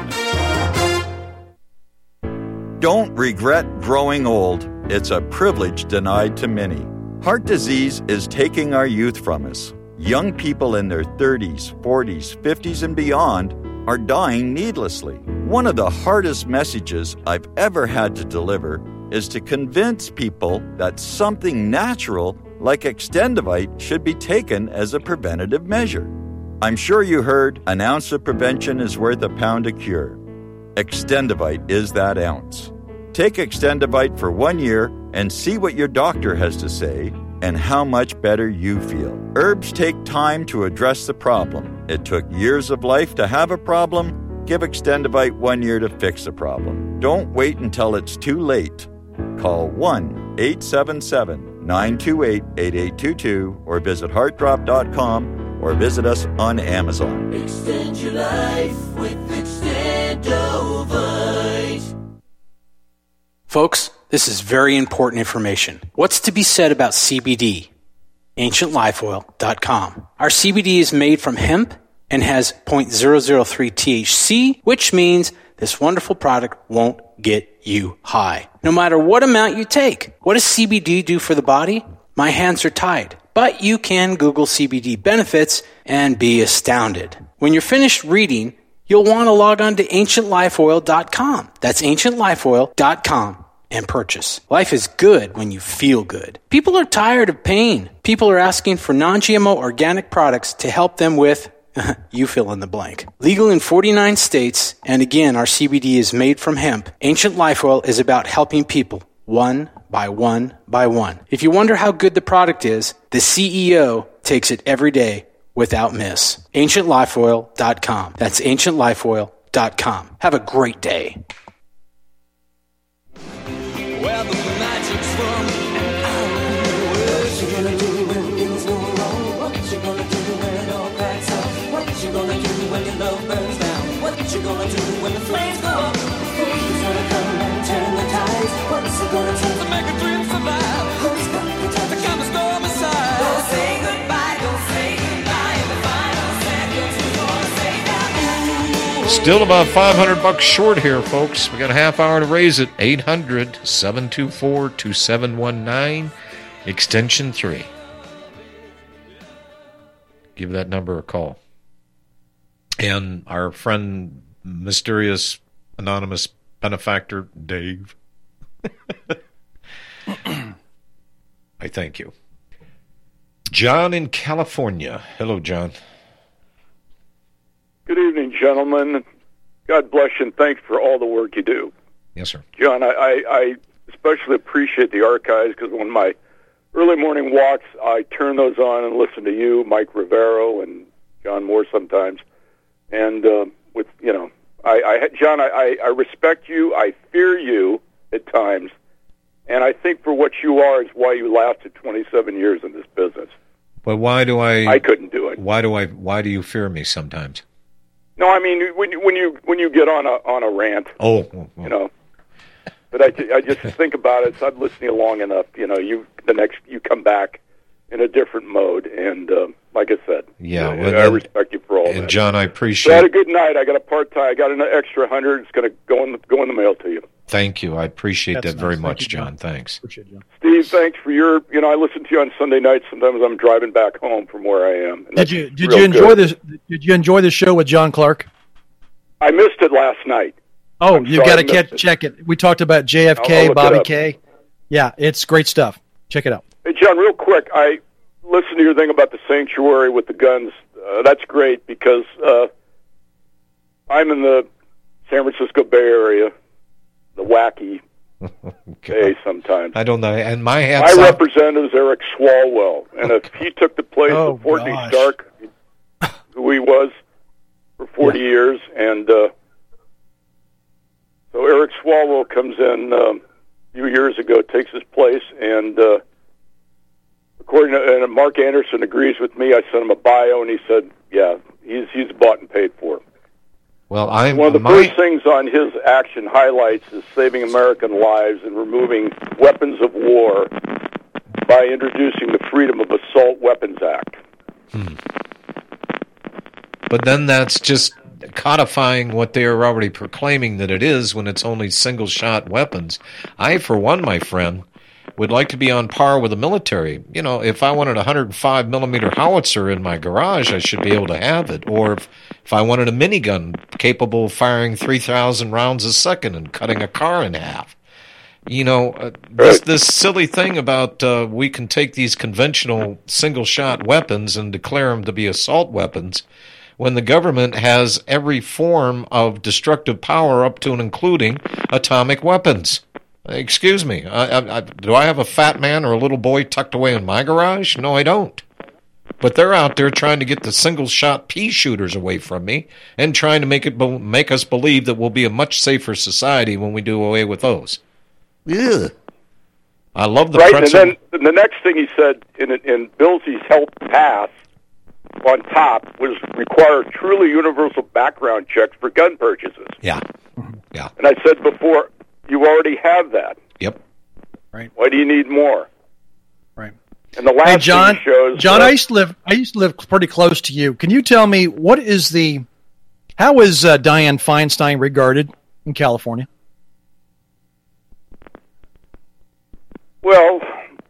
Don't regret growing old. It's a privilege denied to many. Heart disease is taking our youth from us. Young people in their thirties, forties, fifties, and beyond are dying needlessly. One of the hardest messages I've ever had to deliver is to convince people that something natural like Extendivite should be taken as a preventative measure. I'm sure you heard an ounce of prevention is worth a pound of cure. Extendivite is that ounce. Take Extendivite for one year and see what your doctor has to say and how much better you feel. Herbs take time to address the problem. It took years of life to have a problem. Give Extendivite one year to fix the problem. Don't wait until it's too late. Call one eight seven seven, nine two eight, eight eight two two or visit heart drop dot com or visit us on Amazon. Extend your life with Extendovite. Folks, this is very important information. What's to be said about C B D? ancient life oil dot com. Our C B D is made from hemp and has zero point zero zero three T H C, which means this wonderful product won't get you high, no matter what amount you take. What does C B D do for the body? My hands are tied. But you can Google C B D benefits and be astounded. When you're finished reading, you'll want to log on to ancient life oil dot com. That's ancient life oil dot com and purchase. Life is good when you feel good. People are tired of pain. People are asking for non G M O organic products to help them with, you fill in the blank. Legal in forty-nine states, and again, our C B D is made from hemp. Ancient Life Oil is about helping people one by one by one. If you wonder how good the product is, the C E O takes it every day without miss. ancient life oil dot com. That's ancient life oil dot com. Have a great day. Where the magic's from, what you gonna do when things go wrong? What you gonna do when it all cracks up? What you gonna do when your love burns down? What you gonna do when the flames go up? Who's gonna come and turn the tides? What's it gonna take to make a dream survive? Who's gonna protect the kind of storm aside? Don't say goodbye, don't say goodbye. In the final seconds, who's gonna say that? Still about five hundred bucks short here, folks. We got a half hour to raise it. eight hundred, seven two four, two seven one nine, extension three. Give that number a call. And our friend, mysterious anonymous benefactor, Dave. I thank you. John in California. Hello, John. Good evening, gentlemen. God bless you, and thanks for all the work you do. Yes, sir. John, I, I, I especially appreciate the archives because when my early morning walks, I turn those on and listen to you, Mike Rivero, and John Moore sometimes. And uh, with, you know, I, I John, I, I respect you. I fear you at times. And I think for what you are is why you lasted twenty-seven years in this business. But why do I... I couldn't do it. Why do I? Why do you fear me sometimes? No, I mean when you when you when you get on a on a rant. Oh, oh, oh. You know. But I, I just think about it. So I'm listening long enough. You know, you the next you come back in a different mode, and uh, like I said, yeah, I, well, I then, respect you for all and that. John, I appreciate. So I had a good night. I got a part time. I got an extra hundred. It's going to go in the, go in the mail to you. Thank you. I appreciate That's that nice. very Thank much, you, John. John. Thanks. Appreciate you. Steve, thanks for your. You know, I listen to you on Sunday nights. Sometimes I'm driving back home from where I am. And Did you did real you enjoy good. this? Did you enjoy the show with John Clark? I missed it last night. Oh, I'm you sorry got to I missed catch, check it. We talked about J F K, I'll- I'll look it Bobby up. K. Yeah, it's great stuff. Check it out. Hey, John, real quick, I listened to your thing about the sanctuary with the guns. Uh, that's great because uh, I'm in the San Francisco Bay Area, the wacky Bay sometimes. I don't know. And my My hat's off. representative is Eric Swalwell, and if he took the place Oh, of Courtney gosh. Stark, who he was for forty years, and uh, so Eric Swalwell comes in um, a few years ago, takes his place, and uh, according to and Mark Anderson agrees with me. I sent him a bio, and he said, "Yeah, he's he's bought and paid for." Well, I'm One of the my, first things on his action highlights is saving American lives and removing weapons of war by introducing the Freedom of Assault Weapons Act. Hmm. But then that's just codifying what they are already proclaiming that it is when it's only single-shot weapons. I, for one, my friend, would like to be on par with the military. You know, if I wanted a one hundred five millimeter howitzer in my garage, I should be able to have it. Or if, if I wanted a minigun capable of firing three thousand rounds a second and cutting a car in half. You know, uh, this this silly thing about uh, we can take these conventional single-shot weapons and declare them to be assault weapons when the government has every form of destructive power up to and including atomic weapons. Excuse me, I, I, I, do I have a fat man or a little boy tucked away in my garage? No, I don't. But they're out there trying to get the single-shot pea shooters away from me and trying to make it be- make us believe that we'll be a much safer society when we do away with those. Ugh. I love the right, pretzel. and then the next thing he said in in Billsey's help pass on top was require truly universal background checks for gun purchases. Yeah, yeah. And I said before, you already have that. Yep. Right. Why do you need more? Right. And the last Hey, John, thing he shows, John, uh, I used to live. I used to live pretty close to you. Can you tell me what is the, how is uh, Dianne Feinstein regarded in California? well,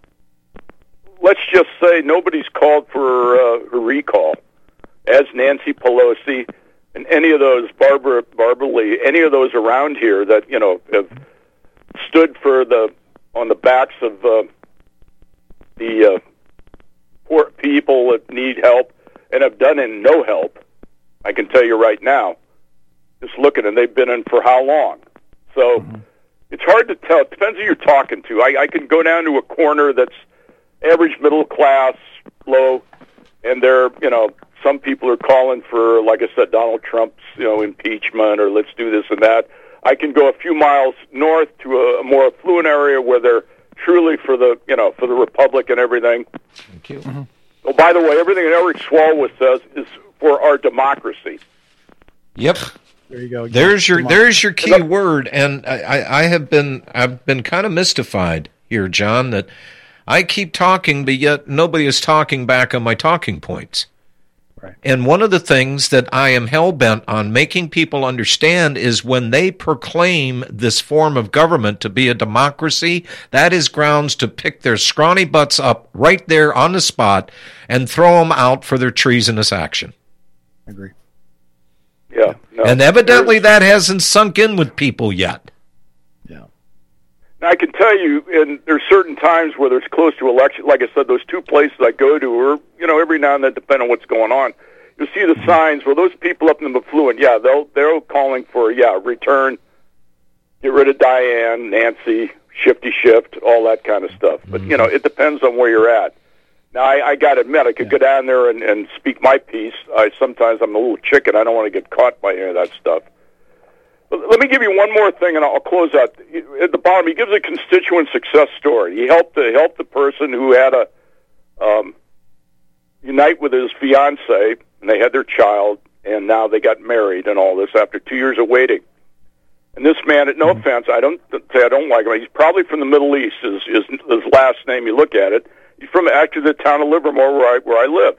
let's just say nobody's called for uh, her recall, as Nancy Pelosi and any of those Barbara Barbara Lee, any of those around here that you know have stood for the on the backs of uh, the uh, poor people that need help and have done in no help. I can tell you right now, just looking, and they've been in for how long? So mm-hmm. It's hard to tell. It depends who you're talking to. I, I can go down to a corner that's average middle class, low, and they're, you know, some people are calling for, like I said, Donald Trump's, you know, impeachment or let's do this and that. I can go a few miles north to a, a more affluent area where they're truly for the, you know, for the Republic and everything. Thank you. Mm-hmm. Oh, by the way, everything that Eric Swalwell says is for our democracy. Yep. There you go. There's your there's your key word, and I, I have been I've been kind of mystified here, John, that I keep talking, but yet nobody is talking back on my talking points. Right. And one of the things that I am hell-bent on making people understand is when they proclaim this form of government to be a democracy, that is grounds to pick their scrawny butts up right there on the spot and throw them out for their treasonous action. I agree. Yeah. No, and evidently that hasn't sunk in with people yet. Yeah. Now, I can tell you, and there's certain times where there's close to election, like I said, those two places I go to, or, you know, every now and then, depending on what's going on, you'll see the signs where those people up in the affluent, yeah, they'll, they're calling for, yeah, return, get rid of Dianne, Nancy, shifty shift, all that kind of stuff. But, you know, it depends on where you're at. Now, I, I got to admit, I could yeah. go down there and, and speak my piece. I Sometimes I'm a little chicken. I don't want to get caught by any of that stuff. But let me give you one more thing, and I'll close out. At the bottom, he gives a constituent success story. He helped the, helped the person who had a um, unite with his fiancée, and they had their child, and now they got married and all this after two years of waiting. And this man, no mm-hmm. offense, I don't say I don't like him. He's probably from the Middle East. Is his, his last name? You look at it. He's from actually the town of Livermore, where I where I live,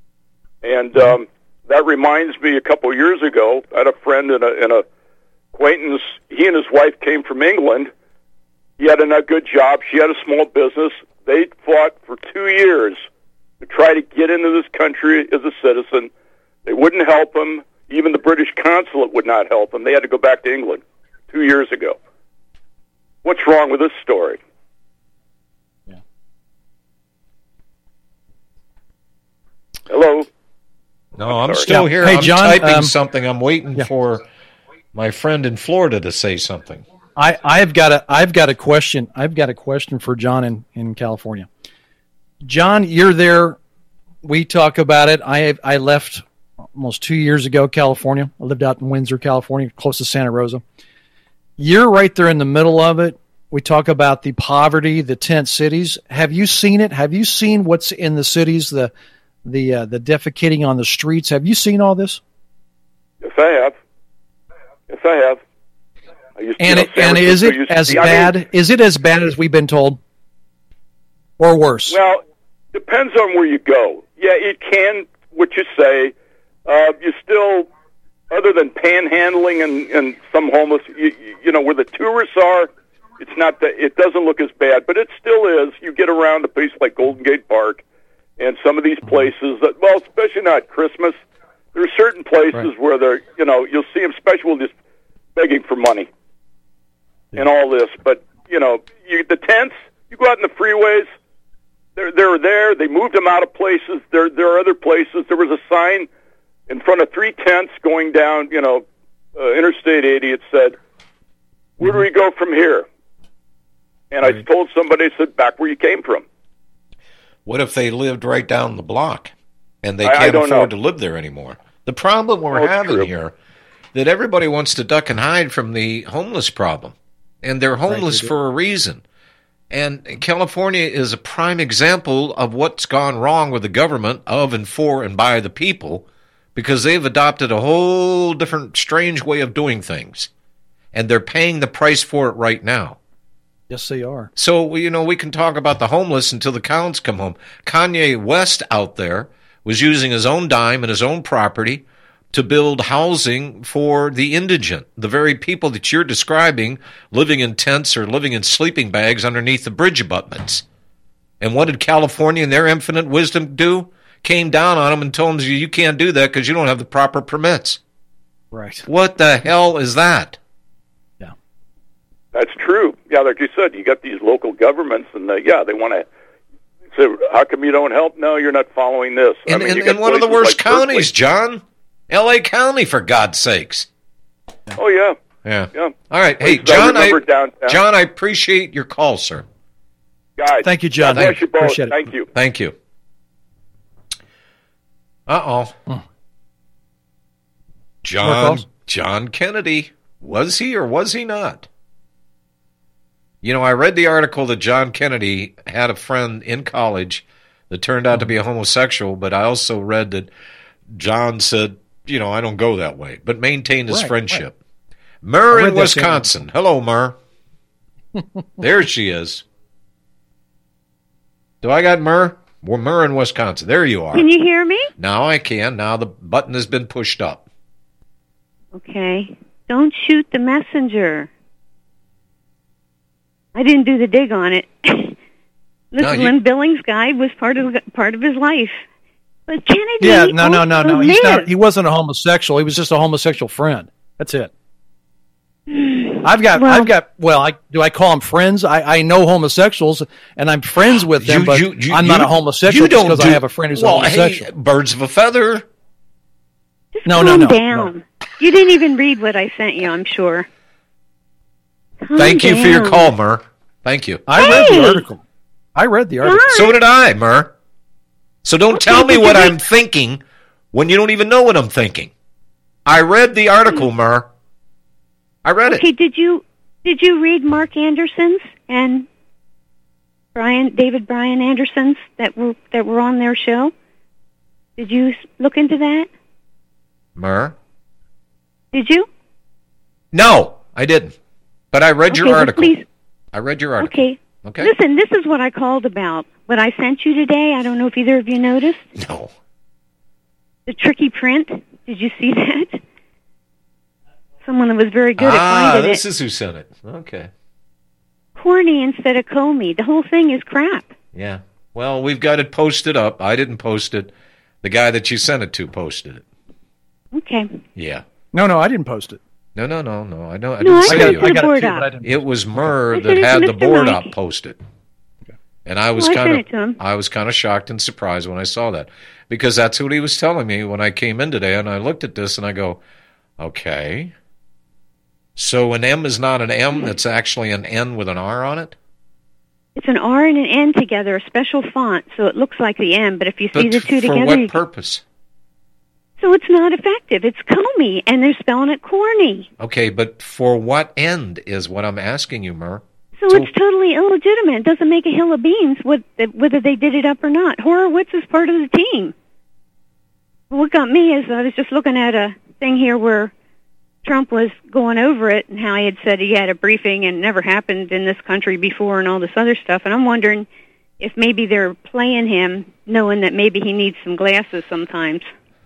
and um, that reminds me. A couple of years ago, I had a friend and a, and a acquaintance. He and his wife came from England. He had a good job. She had a small business. They fought for two years to try to get into this country as a citizen. They wouldn't help him. Even the British consulate would not help him. They had to go back to England. two years ago. What's wrong with this story? Yeah. Hello? No, I'm sorry. still Yeah. here. Hey, I'm John, typing um, something. I'm waiting yeah. for my friend in Florida to say something. I, I've got a I've got a question. I've got a question for John in, in California. John, you're there. We talk about it. I I left almost two years ago, California. I lived out in Windsor, California, close to Santa Rosa. You're right there in the middle of it. We talk about the poverty, the tent cities. Have you seen it? Have you seen what's in the cities, the the uh, the defecating on the streets? Have you seen all this? Yes, I have. Yes, I have. I used to, And you know, it, San and is Francisco it used to as be- I mean, bad? Is it as bad as we've been told, or worse? Well, depends on where you go. Yeah, it can, what you say. Uh, you still, other than panhandling and, and some homeless, you, you know, where the tourists are, it's not that, it doesn't look as bad, but it still is. You get around a place like Golden Gate Park and some of these places that, well, especially not Christmas, there are certain places Right. where they're, you know, you'll see them special just begging for money and all this. But, you know, you, the tents, you go out in the freeways, they're, they're there. They moved them out of places. There, there are other places. There was a sign in front of three tents going down, you know, uh, Interstate eighty. It said, where do we go from here? And I told somebody, I said, back where you came from. What if they lived right down the block and they I- I can't don't afford know. to live there anymore? The problem we're Oh, it's having true. here that everybody wants to duck and hide from the homeless problem, and they're homeless they do. for a reason. And California is a prime example of what's gone wrong with the government of and for and by the people, because they've adopted a whole different strange way of doing things, and they're paying the price for it right now. Yes, they are. So, you know, we can talk about the homeless until the cows come home. Kanye West out there was using his own dime and his own property to build housing for the indigent, the very people that you're describing living in tents or living in sleeping bags underneath the bridge abutments. And what did California in their infinite wisdom do? Came down on them and told them, you can't do that because you don't have the proper permits. Right. What the hell is that? That's true. Yeah, like you said, you got these local governments, and uh, yeah, they want to say, how come you don't help? No, you're not following this. I In, mean, in, you got in one of the places worst like Berkeley. counties, John. L A County, for God's sakes. Oh, yeah. Yeah. Yeah. All right. Hey, Places I John, I, remember downtown. John, I appreciate your call, sir. Guys, Thank you, John. God bless you both. Appreciate it. Thank you. Thank you. Uh-oh. More John, calls? John Kennedy. Was he or was he not? You know, I read the article that John Kennedy had a friend in college that turned out to be a homosexual, but I also read that John said, you know, I don't go that way, but maintained his Right, friendship. Murr I read in that Wisconsin. Hello, Murr. There she is. Do I got Murr? Well, Murr in Wisconsin. There you are. Can you hear me? Now I can. Now the button has been pushed up. Okay. Don't shoot the messenger. I didn't do the dig on it. Listen, No, you- Lynn Billings' guy was part of part of his life. But Kennedy, Yeah, no, no, no, no. also He's not. lived. He wasn't a homosexual. He was just a homosexual friend. That's it. I've got, Well- I've got. Well, I do. I call them friends. I, I know homosexuals, and I'm friends with them. You- but you- you- I'm not you- a homosexual you just don't because do- I have a friend who's well, a homosexual. hey, birds of a feather. Just No, calm no, no, down. You didn't even read what I sent you, I'm sure. Calm Thank you for your down. call, Murr. Thank you. I read Hey! the article. I read the article. So did I, Murr. So don't Okay, tell me but what you I'm thinking when you don't even know what I'm thinking. I read the article, Murr. I read Okay, it. did you did you read Mark Anderson's and Brian David Brian Anderson's that were that were on their show? Did you s- look into that? Murr? Did you? No, I didn't. But I read Okay, your well, article. please- I read your article. Okay. Okay. Listen, this is what I called about. What I sent you today, I don't know if either of you noticed. No. The tricky print. Did you see that? Someone that was very good ah, at finding this it. is who sent it. Okay. Corny instead of Comey. The whole thing is crap. Yeah. Well, we've got it posted up. I didn't post it. The guy that you sent it to posted it. Okay. Yeah. No, no, I didn't post it. No, no, no, no. I know. I No, didn't I say got you. it to the board op. It was Murr I that sent it to had the Mister board Mike. op posted. And I was Well, I kind sent it to of him. I was kind of shocked and surprised when I saw that, because that's what he was telling me when I came in today, and I looked at this and I go, okay. So an M is not an M, that's actually an N with an R on it? It's an R and an N together, a special font, so it looks like the M. But if you see But the two for together, what you- purpose? so it's not effective. It's Comey, and they're spelling it corny. Okay, but for what end is what I'm asking you, Murr? So, it's totally illegitimate. It doesn't make a hill of beans with, whether they did it up or not. Horowitz is part of the team. What got me is I was just looking at a thing here where Trump was going over it and how he had said he had a briefing and it never happened in this country before and all this other stuff. And I'm wondering if maybe they're playing him, knowing that maybe he needs some glasses sometimes.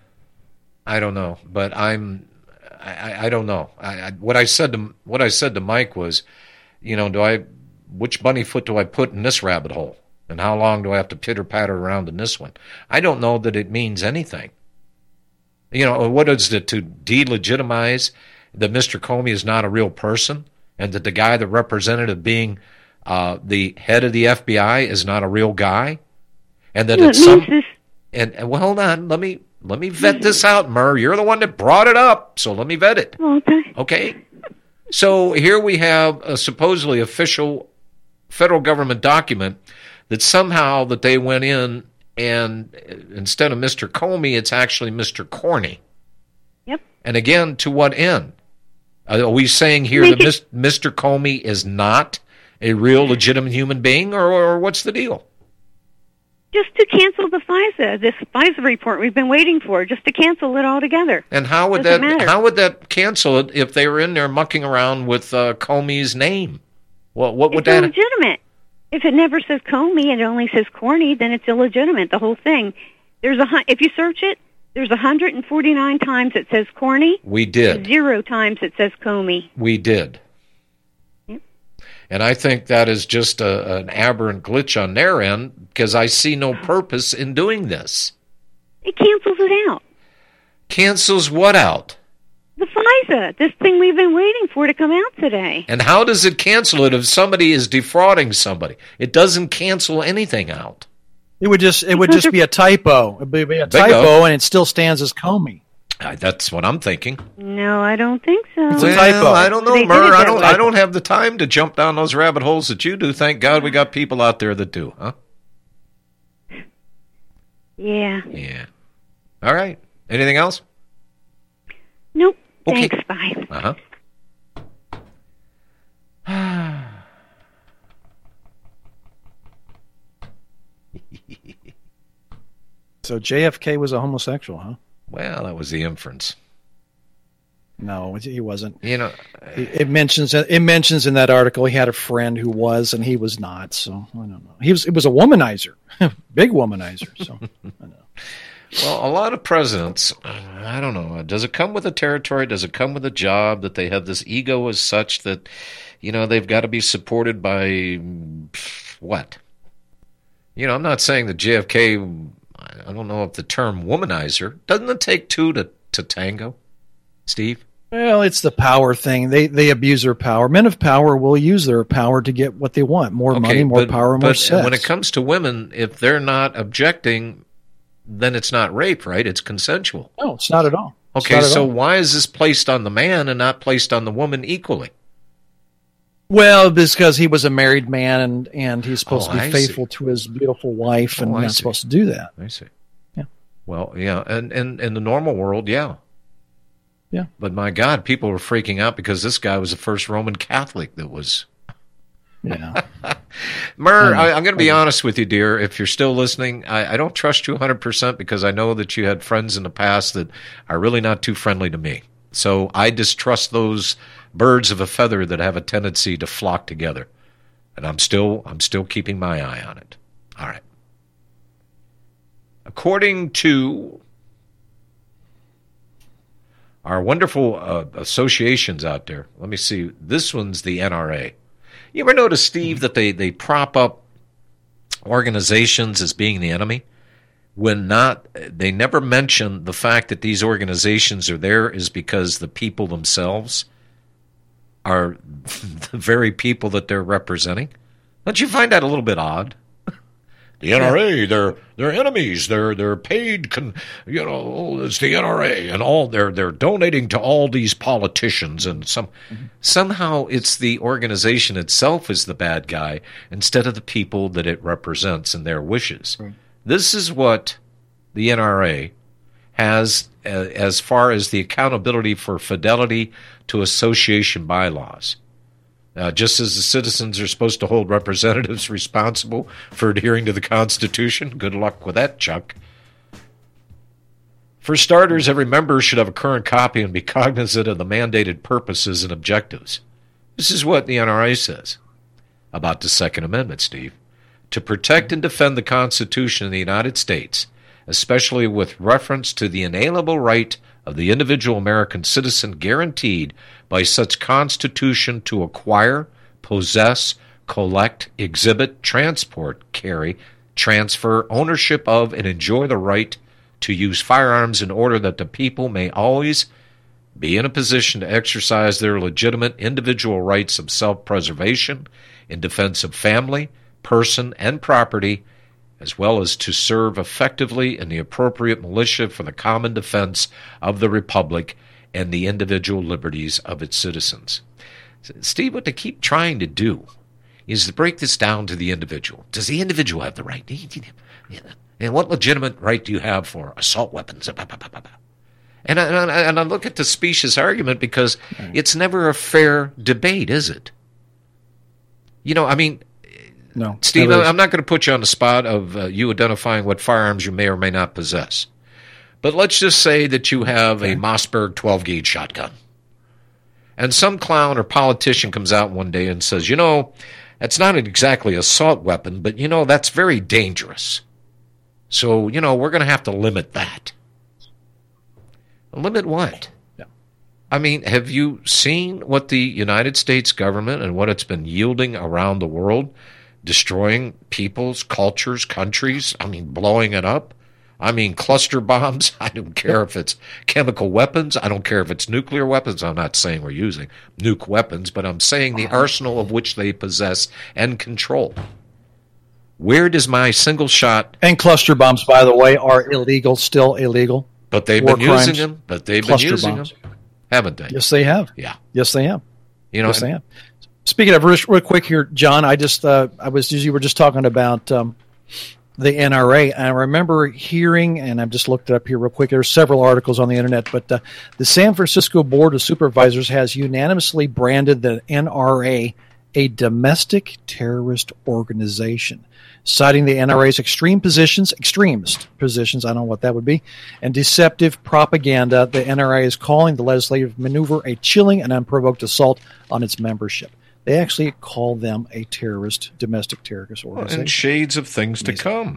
I don't know, but I'm, I, I don't know. I, I, what I said to what I said to Mike was, you know, do I, which bunny foot do I put in this rabbit hole, and how long do I have to pitter patter around in this one? I don't know that it means anything. You know, what is it to delegitimize that Mister Comey is not a real person, and that the guy, the representative being uh, the head of the F B I, is not a real guy, and that Well, it's it some. means this- And, and well, hold on, let me. Let me vet this out, Murr. You're the one that brought it up, so let me vet it. Okay. Okay? So here we have a supposedly official federal government document that somehow that they went in and instead of Mister Comey, it's actually Mister Corney. Yep. And again, to what end? Are we saying here Make that it- Mis- Mister Comey is not a real legitimate human being, or, or what's the deal? Just to cancel the FISA, this FISA report we've been waiting for, just to cancel it altogether. And how would Doesn't that matter. how would that cancel it if they were in there mucking around with uh, Comey's name? Well, what would It's that? illegitimate. If it never says Comey and it only says Corny, then it's illegitimate, the whole thing. There's a hun- If you search it, there's one hundred forty-nine times it says Corny. We did. Zero times it says Comey. We did. And I think that is just a, an aberrant glitch on their end, because I see no purpose in doing this. It cancels it out. Cancels what out? The FISA, this thing we've been waiting for to come out today. And how does it cancel it if somebody is defrauding somebody? It doesn't cancel anything out. It would just it would Because just be a typo. It would be a Bingo. typo, and it still stands as Comey. Uh, that's what I'm thinking. No, I don't think so. It's a Well, typo. I don't know, They did Murr. it I that don't. way. I don't have the time to jump down those rabbit holes that you do. Thank God we got people out there that do, huh? Yeah. Yeah. All right. Anything else? Nope. Okay. Thanks. Bye. Uh huh. So J F K was a homosexual, huh? Well, that was the inference. No, he wasn't. You know, It, it mentions it mentions in that article he had a friend who was, and he was not. So I don't know. He was. It was a womanizer, big womanizer. So I don't know. well, a lot of presidents, I don't know. Does it come with the territory? Does it come with a job that they have this ego as such that, you know, they've got to be supported by pff, what? You know, I'm not saying that J F K. I don't know if the term womanizer doesn't it take two to to tango, Steve? Well, it's the power thing. They they abuse their power. Men of power will use their power to get what they want: more money, more but- power, more but sex. when it comes to women, if they're not objecting, then it's not rape, right? It's consensual. no, it's not at all. It's Okay, not at so all. why is this placed on the man and not placed on the woman equally? Well, because he was a married man and, and he's supposed Oh, to be I faithful to his beautiful wife, and Oh, I not see. supposed to do that. I see. Yeah. Well, yeah, and, and in the normal world, yeah. Yeah. But my God, people were freaking out because this guy was the first Roman Catholic that was. Yeah. Murr, I I, know. I'm going to be honest with you, dear. If you're still listening, I, I don't trust you one hundred percent because I know that you had friends in the past that are really not too friendly to me. So I distrust those birds of a feather that have a tendency to flock together. And I'm still I'm still keeping my eye on it. All right. According to our wonderful uh, associations out there, let me see. This one's the N R A. You ever notice, Steve, that they, they prop up organizations as being the enemy? When not, they never mention the fact that these organizations are there is because the people themselves are the very people that they're representing? Don't you find that a little bit odd? The N R A, they're they're enemies. They're they're paid. Con, you know, it's the N R A, and all they're they're donating to all these politicians, and some mm-hmm. somehow it's the organization itself is the bad guy instead of the people that it represents and their wishes. Right. This is what the N R A has uh, as far as the accountability for fidelity to association bylaws. Uh, just as the citizens are supposed to hold representatives responsible for adhering to the Constitution. Good luck with that, Chuck. For starters, every member should have a current copy and be cognizant of the mandated purposes and objectives. This is what the N R A says about the Second Amendment, Steve. To protect and defend the Constitution of the United States, especially with reference to the inalienable right of the individual American citizen guaranteed by such Constitution to acquire, possess, collect, exhibit, transport, carry, transfer, ownership of, and enjoy the right to use firearms in order that the people may always be in a position to exercise their legitimate individual rights of self-preservation in defense of family, person, and property, as well as to serve effectively in the appropriate militia for the common defense of the Republic and the individual liberties of its citizens. Steve, what they keep trying to do is to break this down to the individual. Does the individual have the right? And what legitimate right do you have for assault weapons? And I, and I look at the specious argument because it's never a fair debate, is it? You know, I mean... No, Steve, I'm not going to put you on the spot of uh, you identifying what firearms you may or may not possess. But let's just say that you have okay. a Mossberg twelve gauge shotgun. And some clown or politician comes out one day and says, you know, that's not exactly an assault weapon, but, you know, that's very dangerous. So, you know, we're going to have to limit that. Limit what? Yeah. I mean, have you seen what the United States government and what it's been yielding around the world? Destroying peoples, cultures, countries. I mean, blowing it up. I mean, cluster bombs. I don't care if it's chemical weapons. I don't care if it's nuclear weapons. I'm not saying we're using nuke weapons, but I'm saying the arsenal of which they possess and control. Where does my single shot... And cluster bombs, by the way, are illegal, still illegal. But they've War been crimes, using them. But they've cluster been using bombs. them, haven't they? Yes, they have. Yeah. Yes, they have. You know, yes, they have. Speaking of, real, real quick here, John, I just uh, I was you were just talking about um, the N R A. And I remember hearing, and I've just looked it up here real quick. There's several articles on the internet, but uh, the San Francisco Board of Supervisors has unanimously branded the N R A a domestic terrorist organization, citing the N R A's extreme positions, extremist positions, I don't know what that would be, and deceptive propaganda. The N R A is calling the legislative maneuver a chilling and unprovoked assault on its membership. They actually call them a terrorist, domestic terrorist organization. Well, and shades of things Amazing. to come,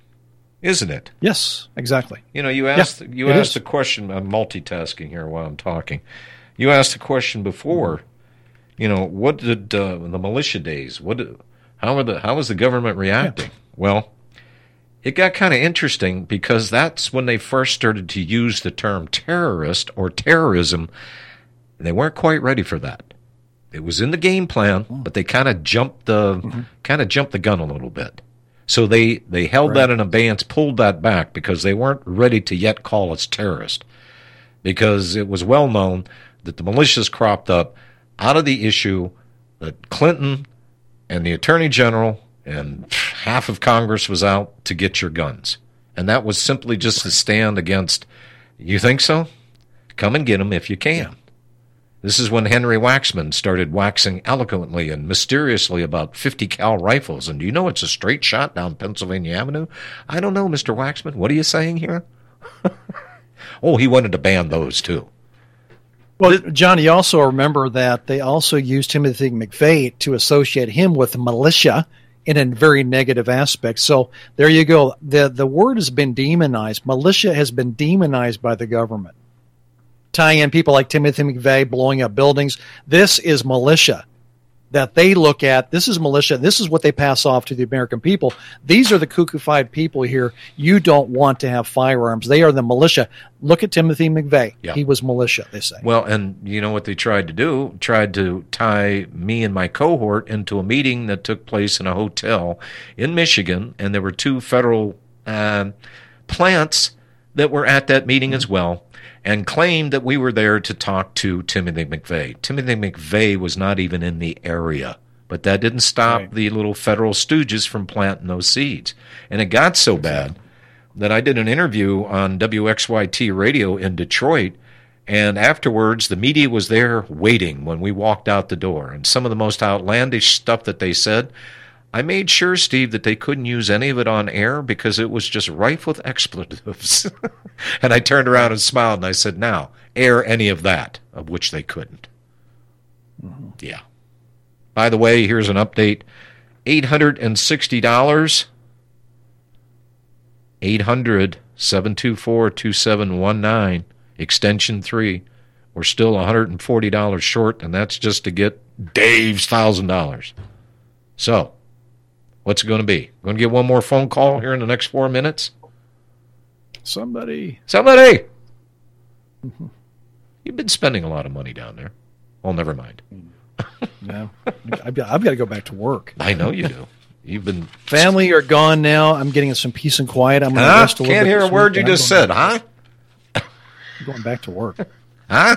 isn't it? Yes, exactly. You know, you asked yeah, you asked a question. I'm multitasking here while I'm talking. You asked a question before. You know, what did uh, the militia days? What? Did, how are the? How was the government reacting? Yeah. Well, it got kind of interesting because that's when they first started to use the term terrorist or terrorism. They weren't quite ready for that. It was in the game plan, but they kind of jumped the mm-hmm. kind of jumped the gun a little bit. So they, they held right. that in abeyance, pulled that back because they weren't ready to yet call us terrorist. Because it was well known that the militias cropped up out of the issue that Clinton and the Attorney General and half of Congress was out to get your guns. And that was simply just to stand against, you think so? Come and get them if you can. Yeah. This is when Henry Waxman started waxing eloquently and mysteriously about fifty cal rifles. And do you know it's a straight shot down Pennsylvania Avenue? I don't know, Mister Waxman. What are you saying here? Oh, he wanted to ban those, too. Well, John, you also remember that they also used Timothy McVeigh to associate him with militia in a very negative aspect. So there you go. The, the word has been demonized. Militia has been demonized by the government. Tying in people like Timothy McVeigh blowing up buildings. This is militia. that they look at. This is militia. This is what they pass off to the American people. These are the cuckoo-fied people here. You don't want to have firearms. They are the militia. Look at Timothy McVeigh. Yeah. He was militia, they say. Well, and you know what they tried to do? Tried to tie me and my cohort into a meeting that took place in a hotel in Michigan, and there were two federal uh, plants that were at that meeting as well, and claimed that we were there to talk to Timothy McVeigh. Timothy McVeigh was not even in the area, but that didn't stop right. the little federal stooges from planting those seeds. And it got so bad that I did an interview on W X Y T radio in Detroit, and afterwards the media was there waiting when we walked out the door. And some of the most outlandish stuff that they said, I made sure, Steve, that they couldn't use any of it on air because it was just rife with expletives. And I turned around and smiled and I said, now, air any of that, of which they couldn't. Mm-hmm. Yeah. By the way, here's an update. eight hundred sixty dollars. eight hundred, seven two four, two seven one nine, extension three. We're still one hundred forty dollars short, and that's just to get Dave's one thousand dollars. So, what's it going to be? Going to get one more phone call here in the next four minutes? Somebody. Somebody! Mm-hmm. You've been spending a lot of money down there. Oh, never mind. No. I've got, I've got to go back to work. I know you do. You've been... Family are gone now. I'm getting some peace and quiet. I'm going to huh? rest a little Can't bit. hear a this word week, you just said, back. huh? I'm going back to work. Huh?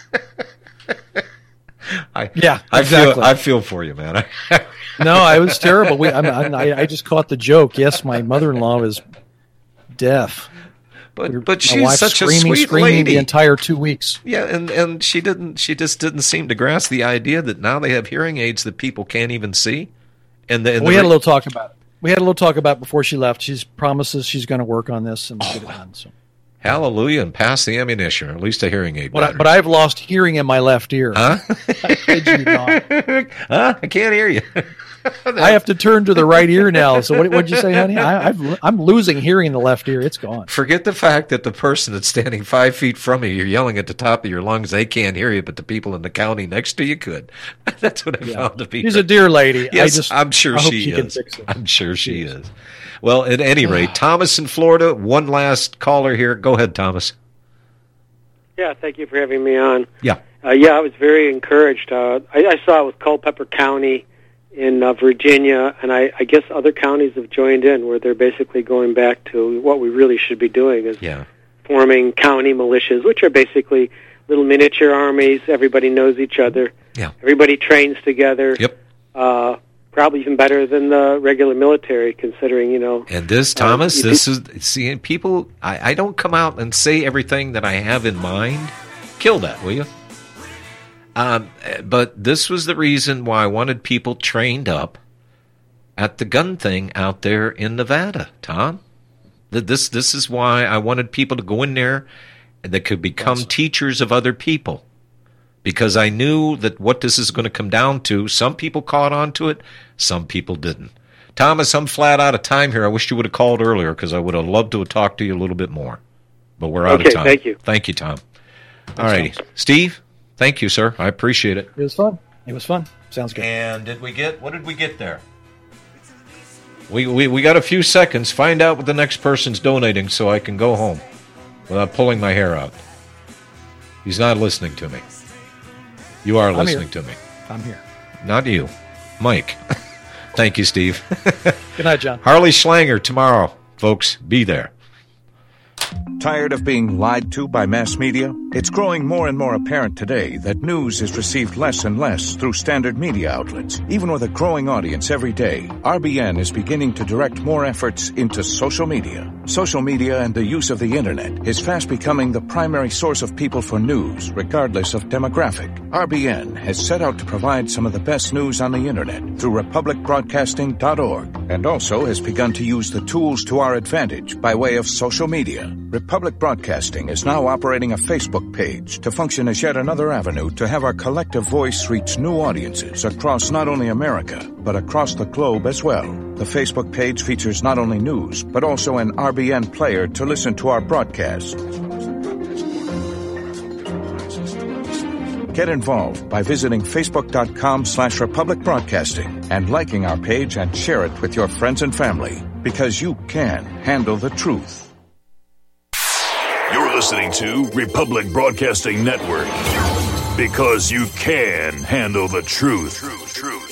I, yeah, I exactly. feel I feel for you, man. No, I was terrible. We, I, I, I just caught the joke. Yes, my mother-in-law is deaf. But but my she's wife such screaming, a sweet screaming lady. the entire two weeks. Yeah, and, and she didn't. She just didn't seem to grasp the idea that now they have hearing aids that people can't even see. And, the, and we the had re- a little talk about it. We had a little talk about it before she left. She promises she's going to work on this and oh, get it done. So. Hallelujah, and pass the ammunition, or at least a hearing aid. But, I, but I've lost hearing in my left ear. Huh? I kid you not. Huh? I can't hear you. I have to turn to the right ear now. So what did you say, honey? I, I've, I'm losing hearing in the left ear. It's gone. Forget the fact that the person that's standing five feet from you, you're yelling at the top of your lungs, they can't hear you, but the people in the county next to you could. That's what I yeah. found to be. She's a dear lady. Yes, I just, I'm sure I hope she, she is. Can fix it. I'm sure she, she is. is. Well, at any rate, Thomas in Florida, one last caller here. Go ahead, Thomas. Yeah, thank you for having me on. Yeah. Uh, yeah, I was very encouraged. Uh, I, I saw it with Culpeper County in uh, Virginia, and I, I guess other counties have joined in where they're basically going back to what we really should be doing is yeah. forming county militias, which are basically little miniature armies. Everybody knows each other. Yeah. Everybody trains together. Yep. Uh, probably even better than the regular military, considering, you know. And this, Thomas, uh, this is, see, people, I, I don't come out and say everything that I have in mind. Kill that, will you? Um, but this was the reason why I wanted people trained up at the gun thing out there in Nevada, Tom. This, this is why I wanted people to go in there that could become awesome. teachers of other people. Because I knew that what this is going to come down to, some people caught on to it, some people didn't. Thomas, I'm flat out of time here. I wish you would have called earlier because I would have loved to have talked to you a little bit more. But we're out okay, of time. Thank you. Thank you, Tom. All righty. Steve, thank you, sir. I appreciate it. It was fun. It was fun. Sounds good. And did we get, what did we get there? We, we, we got a few seconds. Find out what the next person's donating so I can go home without pulling my hair out. He's not listening to me. You are I'm listening here. to me. I'm here. Not you. Mike. Thank you, Steve. Good night, John. Harley Schlanger tomorrow. Folks, be there. Tired of being lied to by mass media? It's growing more and more apparent today that news is received less and less through standard media outlets. Even with a growing audience every day, R B N is beginning to direct more efforts into social media. Social media and the use of the internet is fast becoming the primary source of people for news, regardless of demographic. R B N has set out to provide some of the best news on the internet through republic broadcasting dot org, and also has begun to use the tools to our advantage by way of social media. Republic Broadcasting is now operating a Facebook page to function as yet another avenue to have our collective voice reach new audiences across not only America, but across the globe as well. The Facebook page features not only news, but also an R B N player to listen to our broadcasts. Get involved by visiting facebook.com slash Republic Broadcasting and liking our page and share it with your friends and family, because you can handle the truth. You're listening to Republic Broadcasting Network, because you can handle the truth. Truth, truth.